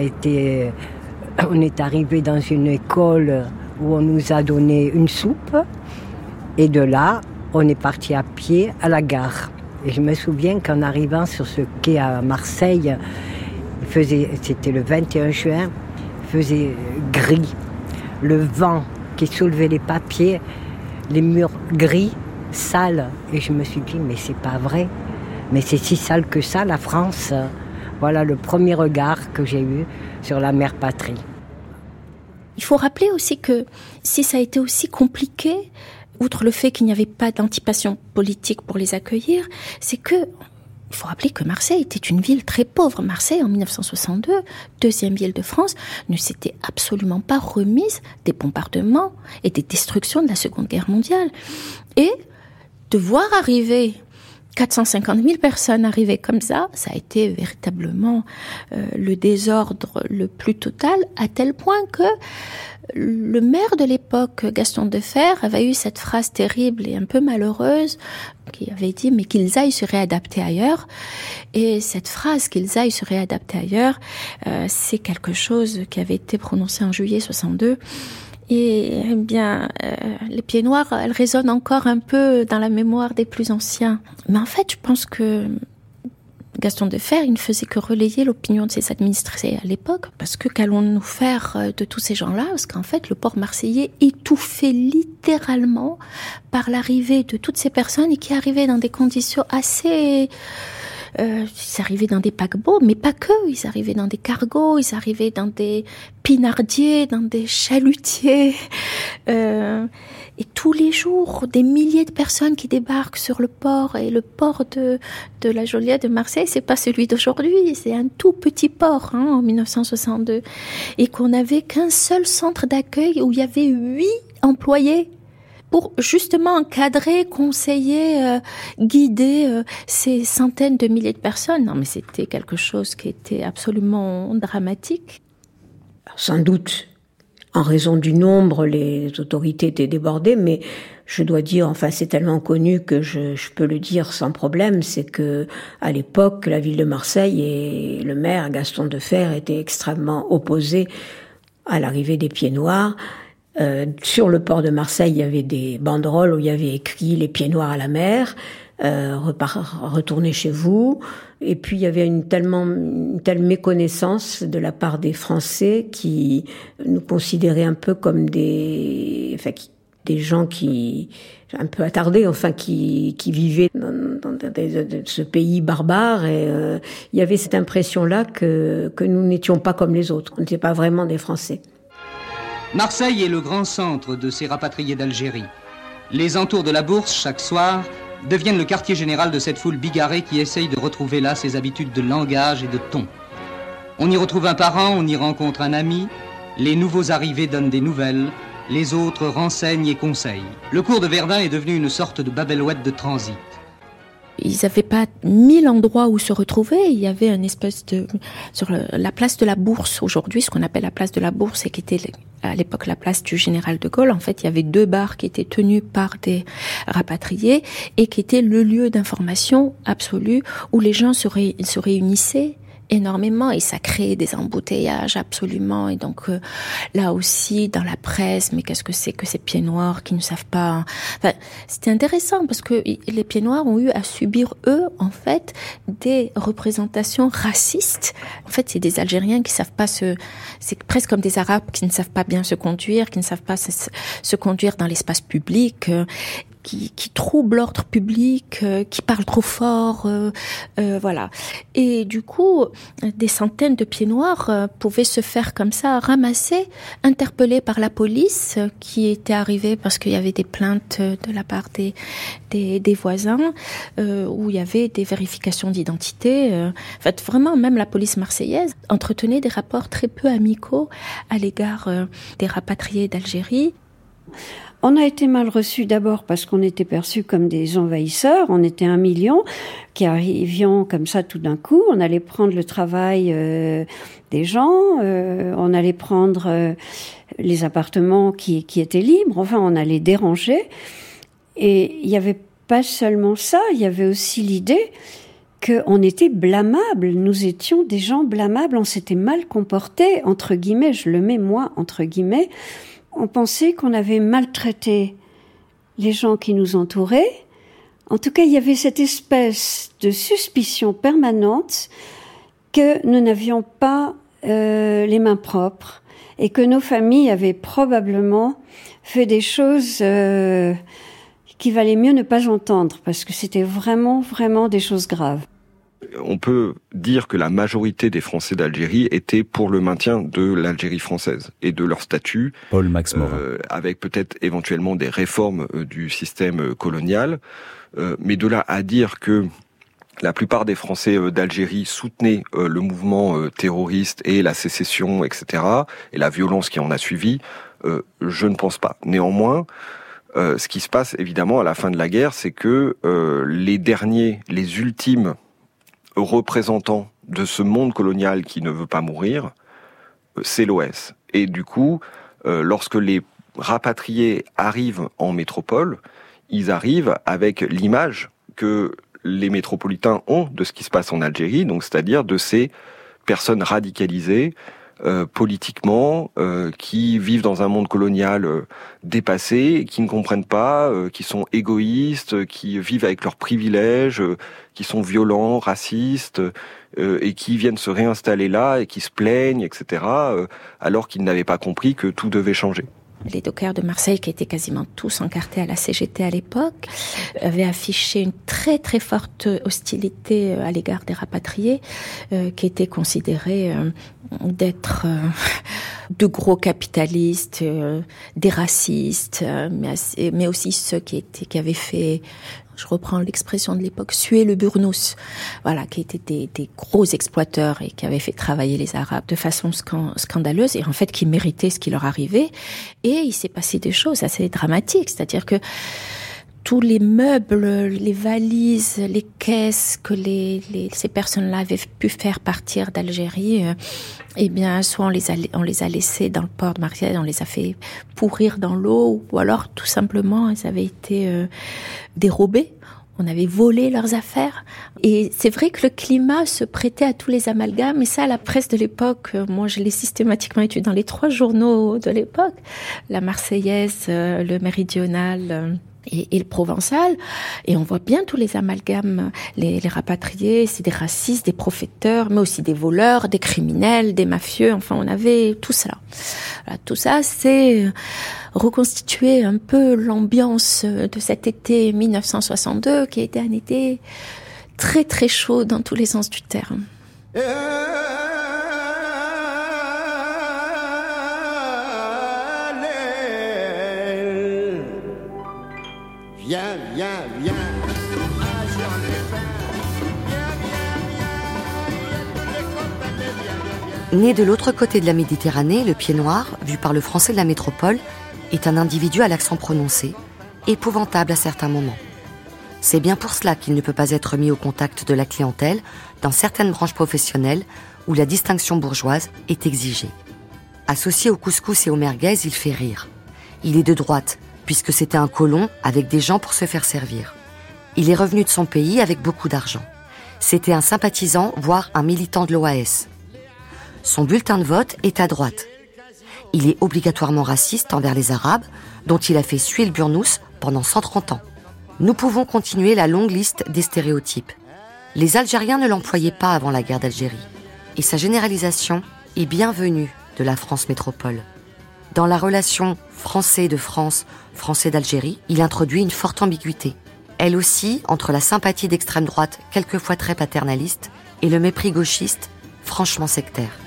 arrivé dans une école où on nous a donné une soupe. Et de là, on est parti à pied à la gare. Et je me souviens qu'en arrivant sur ce quai à Marseille, c'était le 21 juin, il faisait gris. Le vent qui soulevait les papiers, les murs gris, sales. Et je me suis dit, mais c'est pas vrai. Mais c'est si sale que ça, la France. Voilà le premier regard que j'ai eu sur la mère patrie. Il faut rappeler aussi que si ça a été aussi compliqué, outre le fait qu'il n'y avait pas d'anticipation politique pour les accueillir, c'est que, il faut rappeler que Marseille était une ville très pauvre. Marseille, en 1962, deuxième ville de France, ne s'était absolument pas remise des bombardements et des destructions de la Seconde Guerre mondiale. Et de voir arriver 450 000 personnes arriver comme ça a été véritablement le désordre le plus total, à tel point que le maire de l'époque, Gaston Defferre, avait eu cette phrase terrible et un peu malheureuse qui avait dit mais qu'ils aillent se réadapter ailleurs. Et cette phrase qu'ils aillent se réadapter ailleurs, c'est quelque chose qui avait été prononcé en juillet 62. Et eh bien, les pieds noirs, elles résonnent encore un peu dans la mémoire des plus anciens. Mais en fait, je pense que Gaston Defferre, il ne faisait que relayer l'opinion de ses administrés à l'époque. Parce que qu'allons-nous faire de tous ces gens-là? Parce qu'en fait, le port marseillais étouffait littéralement par l'arrivée de toutes ces personnes et qui arrivaient dans des conditions assez... ils arrivaient dans des paquebots, mais pas que. Ils arrivaient dans des cargos, ils arrivaient dans des pinardiers, dans des chalutiers. Et tous les jours, des milliers de personnes qui débarquent sur le port. Et le port de la Joliette de Marseille, c'est pas celui d'aujourd'hui. C'est un tout petit port, en 1962. Et qu'on n'avait qu'un seul centre d'accueil où il y avait 8 employés. Pour justement encadrer, conseiller, guider ces centaines de milliers de personnes. Non, mais c'était quelque chose qui était absolument dramatique. Sans doute, en raison du nombre, les autorités étaient débordées, mais je dois dire, enfin c'est tellement connu que je peux le dire sans problème, c'est que à l'époque, la ville de Marseille et le maire Gaston Defferre étaient extrêmement opposés à l'arrivée des pieds noirs. Sur le port de Marseille, il y avait des banderoles où il y avait écrit « Les pieds noirs à la mer », retournez chez vous. Et puis il y avait une telle méconnaissance de la part des Français qui nous considéraient un peu comme des gens qui un peu attardés, qui vivaient dans ce pays barbare. Et il y avait cette impression-là que nous n'étions pas comme les autres. On n'était pas vraiment des Français. Marseille est le grand centre de ces rapatriés d'Algérie. Les entours de la Bourse, chaque soir, deviennent le quartier général de cette foule bigarrée qui essaye de retrouver là ses habitudes de langage et de ton. On y retrouve un parent, on y rencontre un ami, les nouveaux arrivés donnent des nouvelles, les autres renseignent et conseillent. Le cours de Verdun est devenu une sorte de Babel-Oued de transit. Ils n'avaient pas 1000 endroits où se retrouver. Il y avait une espèce de... Sur la place de la Bourse, aujourd'hui, ce qu'on appelle la place de la Bourse, et qui était à l'époque la place du Général de Gaulle. En fait, il y avait 2 bars qui étaient tenus par des rapatriés et qui étaient le lieu d'information absolu où les gens se réunissaient énormément et ça créait des embouteillages absolument. Et donc là aussi dans la presse, mais qu'est-ce que c'est que ces pieds noirs qui ne savent pas... Enfin, c'était intéressant parce que les pieds noirs ont eu à subir eux en fait des représentations racistes. En fait, c'est des Algériens qui savent pas c'est presque comme des Arabes qui ne savent pas bien se conduire, qui ne savent pas se conduire dans l'espace public. Qui troublent l'ordre public, qui parlent trop fort, voilà. Et du coup, des centaines de pieds noirs pouvaient se faire comme ça, ramasser, interpellés par la police qui était arrivée parce qu'il y avait des plaintes de la part des voisins, où il y avait des vérifications d'identité. En fait, vraiment, même la police marseillaise entretenait des rapports très peu amicaux à l'égard des rapatriés d'Algérie. On a été mal reçus d'abord parce qu'on était perçus comme des envahisseurs. On était 1 million qui arrivions comme ça tout d'un coup. On allait prendre le travail des gens, on allait prendre les appartements qui étaient libres. Enfin, on allait déranger. Et il n'y avait pas seulement ça, il y avait aussi l'idée qu'on était blâmables. Nous étions des gens blâmables. On s'était mal comportés, entre guillemets. Je le mets moi entre guillemets. On pensait qu'on avait maltraité les gens qui nous entouraient. En tout cas, il y avait cette espèce de suspicion permanente que nous n'avions pas les mains propres et que nos familles avaient probablement fait des choses qu'il valait mieux ne pas entendre parce que c'était vraiment, vraiment des choses graves. On peut dire que la majorité des Français d'Algérie étaient pour le maintien de l'Algérie française et de leur statut. Paul Max Morin. Avec peut-être éventuellement des réformes du système colonial. Mais de là à dire que la plupart des Français d'Algérie soutenaient le mouvement terroriste et la sécession, etc., et la violence qui en a suivi, je ne pense pas. Néanmoins, ce qui se passe évidemment à la fin de la guerre, c'est que les ultimes représentants de ce monde colonial qui ne veut pas mourir, c'est l'OS. Et du coup, lorsque les rapatriés arrivent en métropole, ils arrivent avec l'image que les métropolitains ont de ce qui se passe en Algérie, donc c'est-à-dire de ces personnes radicalisées politiquement, qui vivent dans un monde colonial dépassé, qui ne comprennent pas, qui sont égoïstes, qui vivent avec leurs privilèges, qui sont violents, racistes, et qui viennent se réinstaller là et qui se plaignent, etc., alors qu'ils n'avaient pas compris que tout devait changer. Les dockers de Marseille, qui étaient quasiment tous encartés à la CGT à l'époque, avaient affiché une très très forte hostilité à l'égard des rapatriés, qui étaient considérés d'être de gros capitalistes, des racistes, mais aussi ceux qui avaient fait, je reprends l'expression de l'époque, suer le burnous, voilà, qui étaient des gros exploiteurs et qui avaient fait travailler les Arabes de façon scandaleuse et en fait qui méritaient ce qui leur arrivait. Et il s'est passé des choses assez dramatiques, c'est-à-dire que tous les meubles, les valises, les caisses que ces personnes-là avaient pu faire partir d'Algérie, eh bien, soit on les a laissés dans le port de Marseille, on les a fait pourrir dans l'eau, ou alors tout simplement, elles avaient été dérobées. On avait volé leurs affaires. Et c'est vrai que le climat se prêtait à tous les amalgames. Et ça, la presse de l'époque, moi, je l'ai systématiquement étudié dans les 3 journaux de l'époque. La Marseillaise, le Méridional et le Provençal. Et on voit bien tous les amalgames. Les rapatriés, c'est des racistes, des profiteurs, mais aussi des voleurs, des criminels, des mafieux. Enfin, on avait tout cela. Voilà, tout ça, c'est reconstituer un peu l'ambiance de cet été 1962, qui a été un été très très chaud dans tous les sens du terme. Viens, viens, viens. Né de l'autre côté de la Méditerranée, le Pied-Noir, vu par le français de la métropole, est un individu à l'accent prononcé, épouvantable à certains moments. C'est bien pour cela qu'il ne peut pas être mis au contact de la clientèle dans certaines branches professionnelles où la distinction bourgeoise est exigée. Associé au couscous et au merguez, il fait rire. Il est de droite, puisque c'était un colon avec des gens pour se faire servir. Il est revenu de son pays avec beaucoup d'argent. C'était un sympathisant, voire un militant de l'OAS. Son bulletin de vote est à droite. Il est obligatoirement raciste envers les Arabes, dont il a fait suer le burnous pendant 130 ans. Nous pouvons continuer la longue liste des stéréotypes. Les Algériens ne l'employaient pas avant la guerre d'Algérie. Et sa généralisation est bienvenue de la France métropole. Dans la relation français de France, français d'Algérie, il introduit une forte ambiguïté. Elle aussi entre la sympathie d'extrême droite, quelquefois très paternaliste, et le mépris gauchiste, franchement sectaire.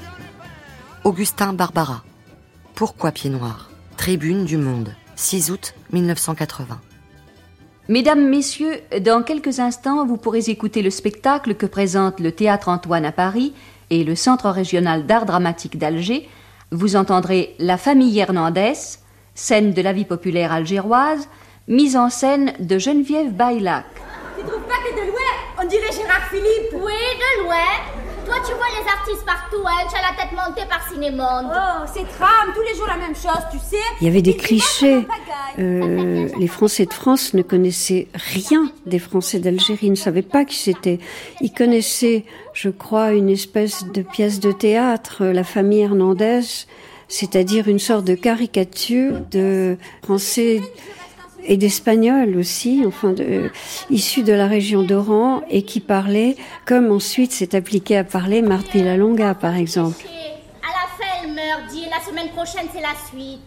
Augustin Barbara. Pourquoi Pied-Noir ? Tribune du Monde, 6 août 1980. Mesdames, Messieurs, dans quelques instants, vous pourrez écouter le spectacle que présente le Théâtre Antoine à Paris et le Centre régional d'art dramatique d'Alger. Vous entendrez La famille Hernandez, scène de la vie populaire algéroise, mise en scène de Geneviève Baylac. Tu trouves pas que de loin, on dirait Gérard Philippe? Oui, de loin. Toi, tu vois les artistes partout, hein, tu as la tête montée par Cinémonde. Oh, c'est trame, tous les jours la même chose, tu sais. Il y avait des clichés. Les Français de France ne connaissaient rien des Français d'Algérie, ils ne savaient pas qui c'était. Ils connaissaient, je crois, une espèce de pièce de théâtre, La famille Hernandez, c'est-à-dire une sorte de caricature de Français et d'Espagnols aussi, issus de la région d'Oran et qui parlaient comme ensuite s'est appliqué à parler Marthe Villalonga, par exemple. À la fin, elle meurt, dit la semaine prochaine, c'est la suite.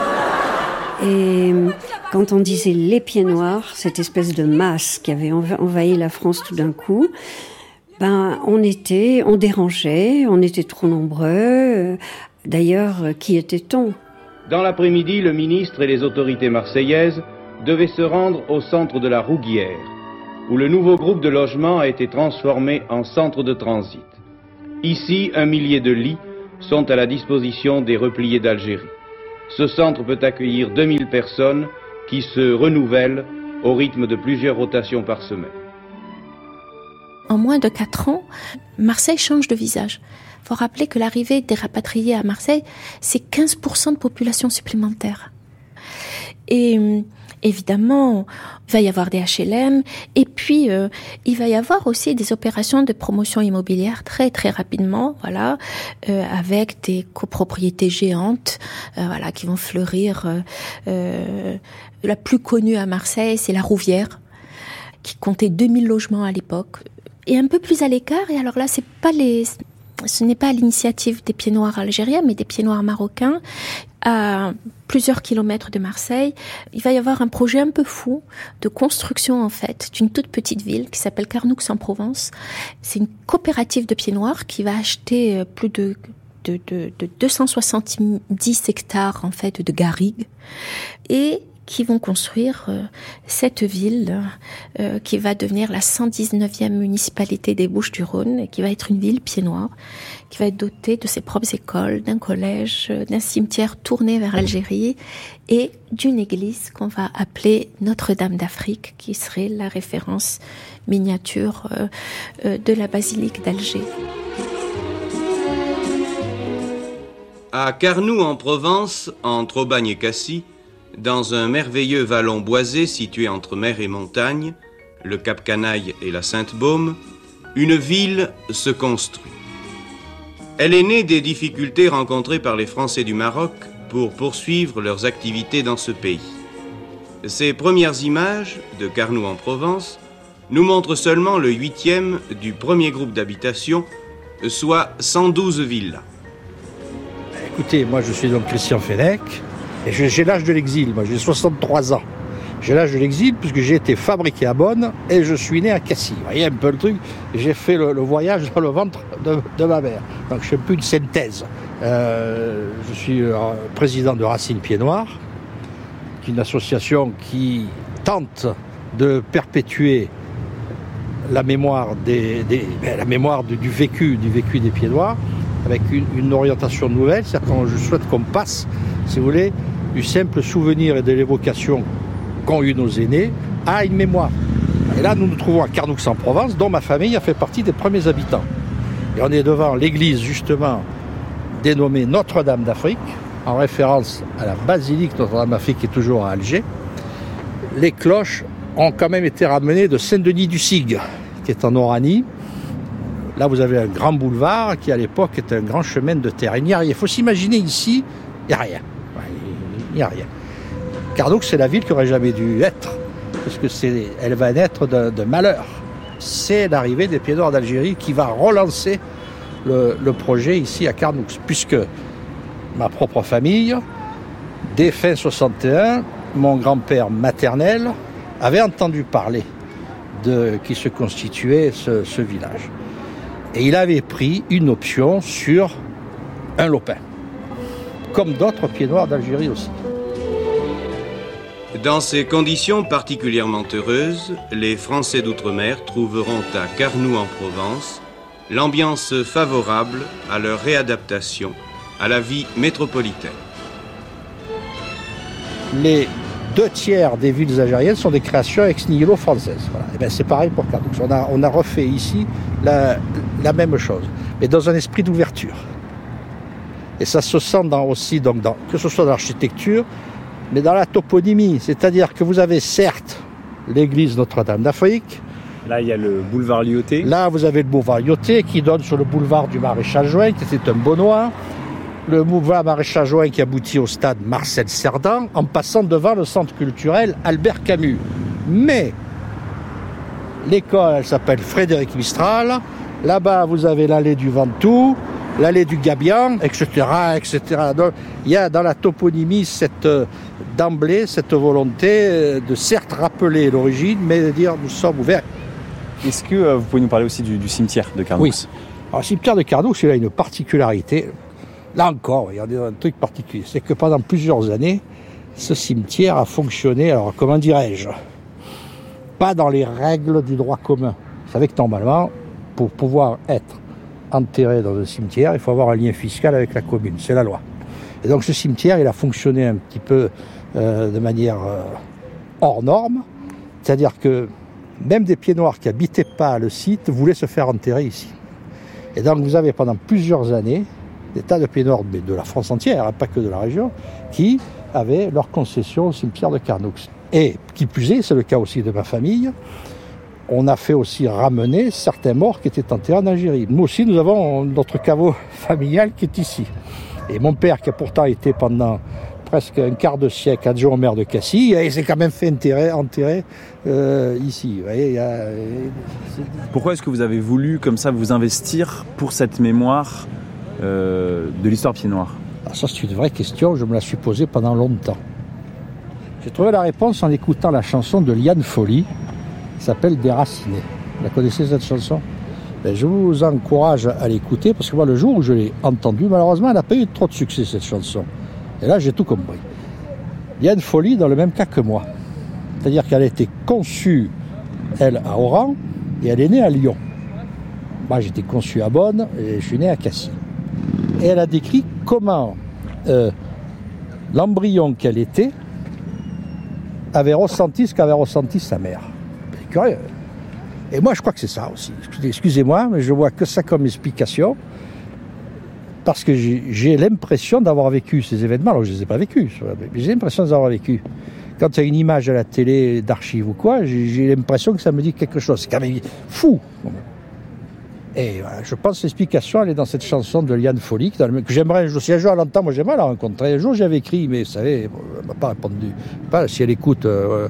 Et quand on disait les Pieds Noirs, cette espèce de masse qui avait envahi la France tout d'un coup, on dérangeait, on était trop nombreux. D'ailleurs, qui était-on ? Dans l'après-midi, le ministre et les autorités marseillaises devaient se rendre au centre de la Rouguière, où le nouveau groupe de logements a été transformé en centre de transit. Ici, 1 millier de lits sont à la disposition des repliés d'Algérie. Ce centre peut accueillir 2000 personnes qui se renouvellent au rythme de plusieurs rotations par semaine. En moins de 4 ans, Marseille change de visage. Il faut rappeler que l'arrivée des rapatriés à Marseille, c'est 15% de population supplémentaire. Et Évidemment, il va y avoir des HLM et puis il va y avoir aussi des opérations de promotion immobilière très très rapidement, voilà, avec des copropriétés géantes, voilà, qui vont fleurir. La plus connue à Marseille, c'est la Rouvière, qui comptait 2000 logements à l'époque. Et un peu plus à l'écart, et alors là, ce n'est pas à l'initiative des Pieds Noirs algériens, mais des Pieds Noirs marocains, à plusieurs kilomètres de Marseille, il va y avoir un projet un peu fou de construction, en fait, d'une toute petite ville qui s'appelle Carnoux-en-Provence. C'est une coopérative de Pieds Noirs qui va acheter plus de 270 hectares, en fait, de garrigues, et qui vont construire cette ville qui va devenir la 119e municipalité des Bouches-du-Rhône et qui va être une ville pieds noirs, qui va être dotée de ses propres écoles, d'un collège, d'un cimetière tourné vers l'Algérie et d'une église qu'on va appeler Notre-Dame d'Afrique, qui serait la référence miniature de la basilique d'Alger. À Carnoux en Provence, entre Aubagne et Cassis, dans un merveilleux vallon boisé situé entre mer et montagne, le Cap Canaille et la Sainte-Baume, une ville se construit. Elle est née des difficultés rencontrées par les Français du Maroc pour poursuivre leurs activités dans ce pays. Ces premières images de Carnoux en Provence nous montrent seulement le 8e du premier groupe d'habitation, soit 112 villas. Écoutez, moi je suis donc Christian Fenech. Et j'ai l'âge de l'exil, moi j'ai 63 ans. J'ai l'âge de l'exil puisque j'ai été fabriqué à Bonn et je suis né à Cassis. Vous voyez un peu le truc, j'ai fait le voyage dans le ventre de ma mère. Donc je fais plus une synthèse. Je suis président de Racine Pieds Noirs, qui est une association qui tente de perpétuer la mémoire, du vécu des Pieds Noirs, avec une orientation nouvelle. C'est-à-dire que je souhaite qu'on passe, si vous voulez, du simple souvenir et de l'évocation qu'ont eu nos aînés à une mémoire. Et là, nous nous trouvons à Carnoux-en-Provence, dont ma famille a fait partie des premiers habitants. Et on est devant l'église, justement, dénommée Notre-Dame d'Afrique, en référence à la basilique Notre-Dame d'Afrique qui est toujours à Alger. Les cloches ont quand même été ramenées de Saint-Denis du Sigue, qui est en Oranie. Là, vous avez un grand boulevard qui, à l'époque, était un grand chemin de terre. Il faut s'imaginer ici, il n'y a rien. Il n'y a rien. Carnoux, c'est la ville qui n'aurait jamais dû être, parce que elle va naître de malheur. C'est l'arrivée des Pieds Noirs d'Algérie qui va relancer le projet ici à Carnoux, puisque ma propre famille, dès fin 61, mon grand-père maternel avait entendu parler qui se constituait ce village. Et il avait pris une option sur un lopin, comme d'autres Pieds Noirs d'Algérie aussi. Dans ces conditions particulièrement heureuses, les Français d'outre-mer trouveront à Carnoux en Provence l'ambiance favorable à leur réadaptation à la vie métropolitaine. Les 2/3 des villes algériennes sont des créations ex nihilo françaises. Voilà. Et bien c'est pareil pour Carnoux. On a refait ici la même chose, mais dans un esprit d'ouverture. Et ça se sent aussi, que ce soit dans l'architecture, mais dans la toponymie. C'est-à-dire que vous avez certes l'église Notre-Dame d'Afrique. Là, il y a le boulevard Lyautey. Là, vous avez le boulevard Lyautey qui donne sur le boulevard du Maréchal Juin, qui était un Beaunois. Le boulevard Maréchal Juin qui aboutit au stade Marcel Cerdan, en passant devant le centre culturel Albert Camus. Mais l'école, elle s'appelle Frédéric Mistral. Là-bas, vous avez l'allée du Ventoux, l'allée du Gabian, etc., etc. Donc, il y a dans la toponymie d'emblée cette volonté de certes rappeler l'origine, mais de dire nous sommes ouverts. Est-ce que vous pouvez nous parler aussi du cimetière de Carnoux ? Oui. Alors, le cimetière de Carnoux, il a une particularité. Là encore, il y a un truc particulier. C'est que pendant plusieurs années, ce cimetière a fonctionné, alors comment dirais-je, pas dans les règles du droit commun. Vous savez que normalement, pour pouvoir être enterré dans un cimetière, il faut avoir un lien fiscal avec la commune, c'est la loi. Et donc ce cimetière, il a fonctionné un petit peu de manière hors norme, c'est-à-dire que même des Pieds Noirs qui n'habitaient pas le site voulaient se faire enterrer ici. Et donc vous avez pendant plusieurs années des tas de Pieds Noirs de la France entière, pas que de la région, qui avaient leur concession au cimetière de Carnoux. Et, qui plus est, c'est le cas aussi de ma famille, on a fait aussi ramener certains morts qui étaient enterrés en Algérie. Nous aussi, nous avons notre caveau familial qui est ici. Et mon père, qui a pourtant été pendant presque un quart de siècle adjoint au maire de Cassis, il s'est quand même fait enterrer ici. Vous voyez, Pourquoi est-ce que vous avez voulu, comme ça, vous investir pour cette mémoire de l'histoire pied-noir ? Alors ça, c'est une vraie question, je me la suis posée pendant longtemps. J'ai trouvé la réponse en écoutant la chanson de Liane Folly, qui s'appelle « Déraciné ». Vous la connaissez, cette chanson ? Je vous encourage à l'écouter, parce que moi, le jour où je l'ai entendue, malheureusement, elle n'a pas eu trop de succès, cette chanson. Et là, j'ai tout compris. Liane Folly, dans le même cas que moi. C'est-à-dire qu'elle a été conçue, elle, à Oran, et elle est née à Lyon. Moi, j'étais conçu à Bonn, et je suis né à Cassis. Et elle a décrit comment l'embryon qu'elle était avait ressenti ce qu'avait ressenti sa mère. C'est curieux. Et moi, je crois que c'est ça aussi. Excusez-moi, mais je vois que ça comme explication, parce que j'ai l'impression d'avoir vécu ces événements, alors je ne les ai pas vécus, mais j'ai l'impression de les avoir vécus. Quand il y a une image à la télé d'archives ou quoi, j'ai l'impression que ça me dit quelque chose. C'est quand même fou. Et voilà, je pense que l'explication, elle est dans cette chanson de Liane Folly, que j'aimerais, si un jour elle l'entend, moi j'aimerais la rencontrer. Un jour j'avais écrit, mais vous savez, elle ne m'a pas répondu. Je ne sais pas si elle écoute.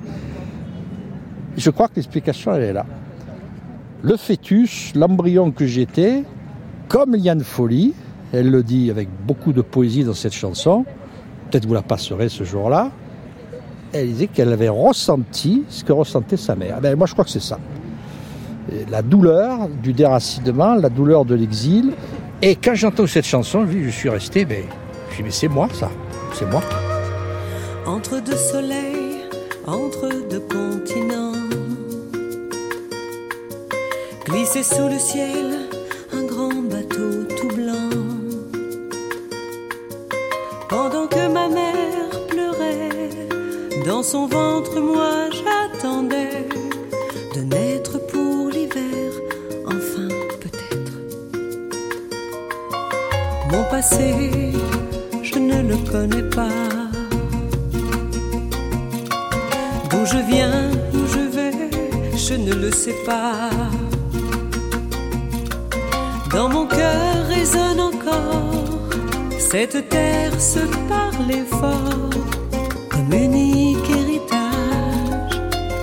Je crois que l'explication, elle est là. Le fœtus, l'embryon que j'étais, comme Liane Folly, elle le dit avec beaucoup de poésie dans cette chanson, peut-être vous la passerez ce jour-là, elle disait qu'elle avait ressenti ce que ressentait sa mère. Moi je crois que c'est ça. La douleur du déracinement, la douleur de l'exil. Et quand j'entends cette chanson, je suis resté, mais c'est moi ça, c'est moi. Entre deux soleils, entre deux continents, glissé sous le ciel, un grand bateau tout blanc. Pendant que ma mère pleurait, dans son ventre moi j'attendais de naître pour l'hiver, enfin peut-être. Mon passé, je ne le connais pas. D'où je viens, où je vais, je ne le sais pas. Dans mon cœur résonne encore cette terre, se parler fort, comme unique héritage.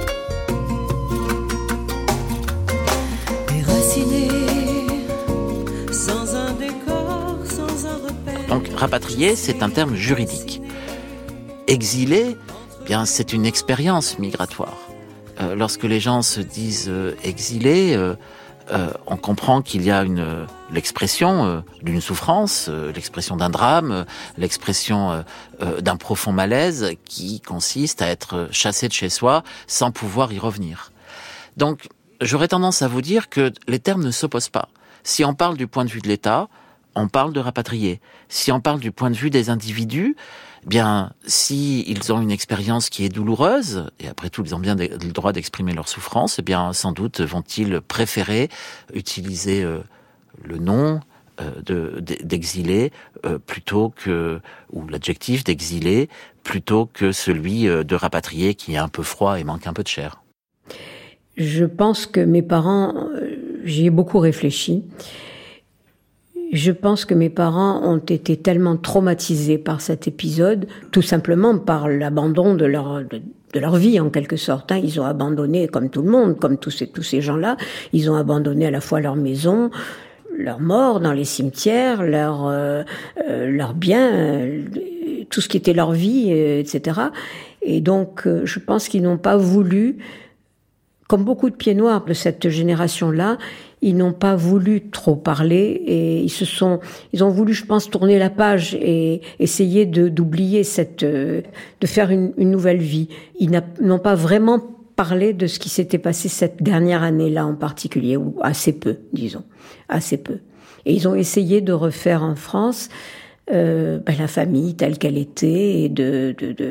Déraciné, sans un décor, sans un repère. Donc rapatrié, c'est un terme juridique. Exilé, bien c'est une expérience migratoire. Lorsque les gens se disent exilés, on comprend qu'il y a l'expression d'une souffrance, l'expression d'un drame, l'expression d'un profond malaise qui consiste à être chassé de chez soi sans pouvoir y revenir. Donc, j'aurais tendance à vous dire que les termes ne s'opposent pas. Si on parle du point de vue de l'État, on parle de rapatriés. Si on parle du point de vue des individus, bien, si ils ont une expérience qui est douloureuse, et après tout, ils ont bien le droit d'exprimer leur souffrance, eh bien, sans doute vont-ils préférer utiliser le nom d'exilé plutôt que, ou l'adjectif d'exilé, plutôt que celui de rapatrié qui est un peu froid et manque un peu de chair. Je pense que mes parents, j'y ai beaucoup réfléchi. Je pense que mes parents ont été tellement traumatisés par cet épisode, tout simplement par l'abandon de leur vie en quelque sorte. Ils ont abandonné, comme tout le monde, comme tous ces gens-là, ils ont abandonné à la fois leur maison, leurs morts dans les cimetières, leurs biens, tout ce qui était leur vie, etc. Et donc, je pense qu'ils n'ont pas voulu, comme beaucoup de pieds noirs de cette génération-là, ils n'ont pas voulu trop parler et ils ont voulu, je pense, tourner la page et essayer d'oublier de faire une nouvelle vie. Ils n'ont pas vraiment parlé de ce qui s'était passé cette dernière année-là en particulier, ou assez peu, disons, assez peu. Et ils ont essayé de refaire en France la famille telle qu'elle était et de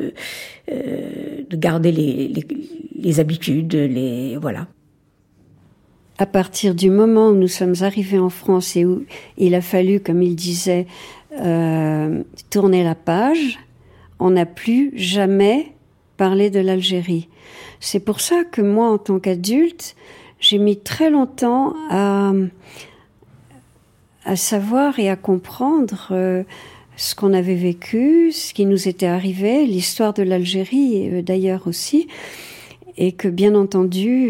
garder les habitudes, voilà. À partir du moment où nous sommes arrivés en France et où il a fallu, comme il disait, tourner la page, on n'a plus jamais parlé de l'Algérie. C'est pour ça que moi, en tant qu'adulte, j'ai mis très longtemps à savoir et à comprendre ce qu'on avait vécu, ce qui nous était arrivé, l'histoire de l'Algérie d'ailleurs aussi, et que bien entendu,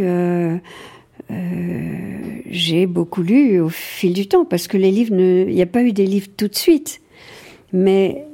j'ai beaucoup lu au fil du temps, parce que les livres, il n'y a pas eu des livres tout de suite, mais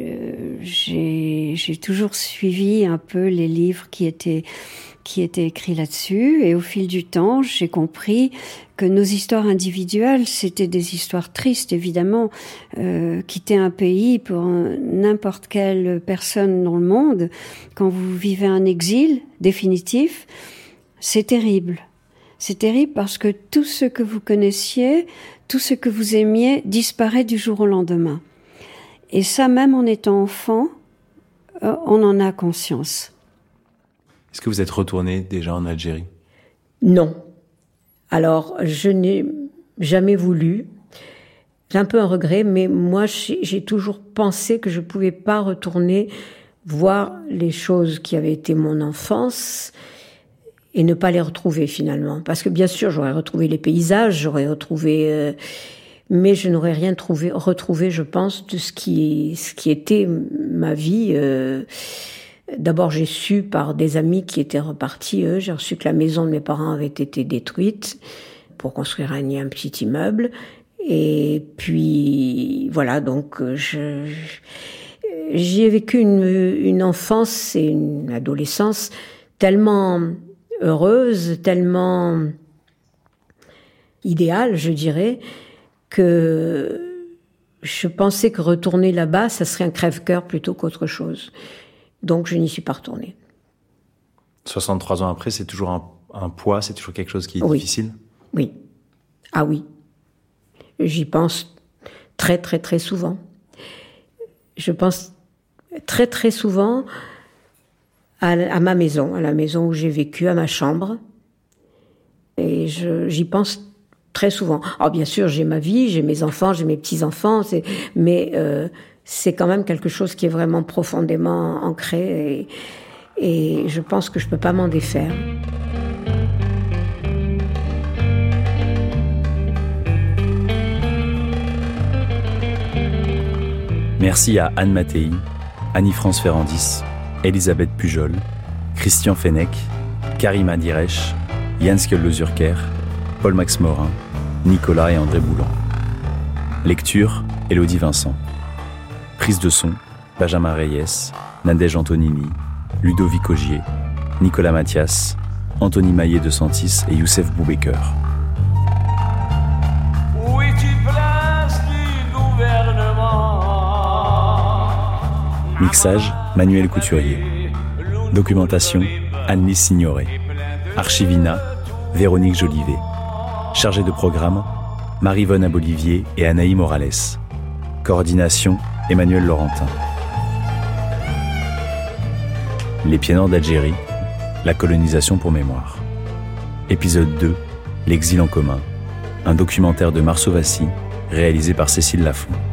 j'ai toujours suivi un peu les livres qui étaient écrits là-dessus, et au fil du temps, j'ai compris que nos histoires individuelles, c'était des histoires tristes, évidemment. Quitter un pays pour n'importe quelle personne dans le monde, quand vous vivez un exil définitif, c'est terrible. C'est terrible parce que tout ce que vous connaissiez, tout ce que vous aimiez, disparaît du jour au lendemain. Et ça, même en étant enfant, on en a conscience. Est-ce que vous êtes retourné déjà en Algérie ? Non. Alors, je n'ai jamais voulu. C'est un peu un regret, mais moi, j'ai toujours pensé que je ne pouvais pas retourner voir les choses qui avaient été mon enfance et ne pas les retrouver finalement. Parce que bien sûr, j'aurais retrouvé les paysages, j'aurais retrouvé... mais je n'aurais rien retrouvé, je pense, de ce qui était ma vie. D'abord, j'ai su par des amis qui étaient repartis, j'ai reçu que la maison de mes parents avait été détruite pour construire un petit immeuble. Et puis, voilà, donc j'y ai vécu une enfance et une adolescence tellement heureuse, tellement idéale, je dirais, que je pensais que retourner là-bas, ça serait un crève-cœur plutôt qu'autre chose. Donc, je n'y suis pas retournée. 63 ans après, c'est toujours un poids, c'est toujours quelque chose qui est difficile ? Oui. Ah oui. J'y pense très, très, très souvent. Je pense très, très souvent à ma maison, à la maison où j'ai vécu, à ma chambre. Et j'y pense très souvent. Alors, bien sûr, j'ai ma vie, j'ai mes enfants, j'ai mes petits-enfants, mais c'est quand même quelque chose qui est vraiment profondément ancré et je pense que je peux pas m'en défaire. Merci à Anne Mattei, Annie-France Ferrandis, Elisabeth Pujol, Christian Fenech, Karima Diresh, Jens Kjellezurker, Paul-Max Morin, Nicolas et André Boulan. Lecture, Élodie Vincent. Prise de son, Benjamin Reyes, Nadège Antonini, Ludovic Augier, Nicolas Mathias, Anthony Maillet de Santis et Youssef Boubaker. Où es-tu place du gouvernement ? Mixage, Manuel Couturier. Documentation, Anne-Lise Signoret. Archivina, Véronique Jolivet. Chargée de programme, Marie-Vonne Abolivier et Anaï Morales. Coordination, Emmanuel Laurentin. Les Pieds Noirs d'Algérie, la colonisation pour mémoire. Épisode 2, L'exil en commun. Un documentaire de Marceau Vassy, réalisé par Cécile Lafont.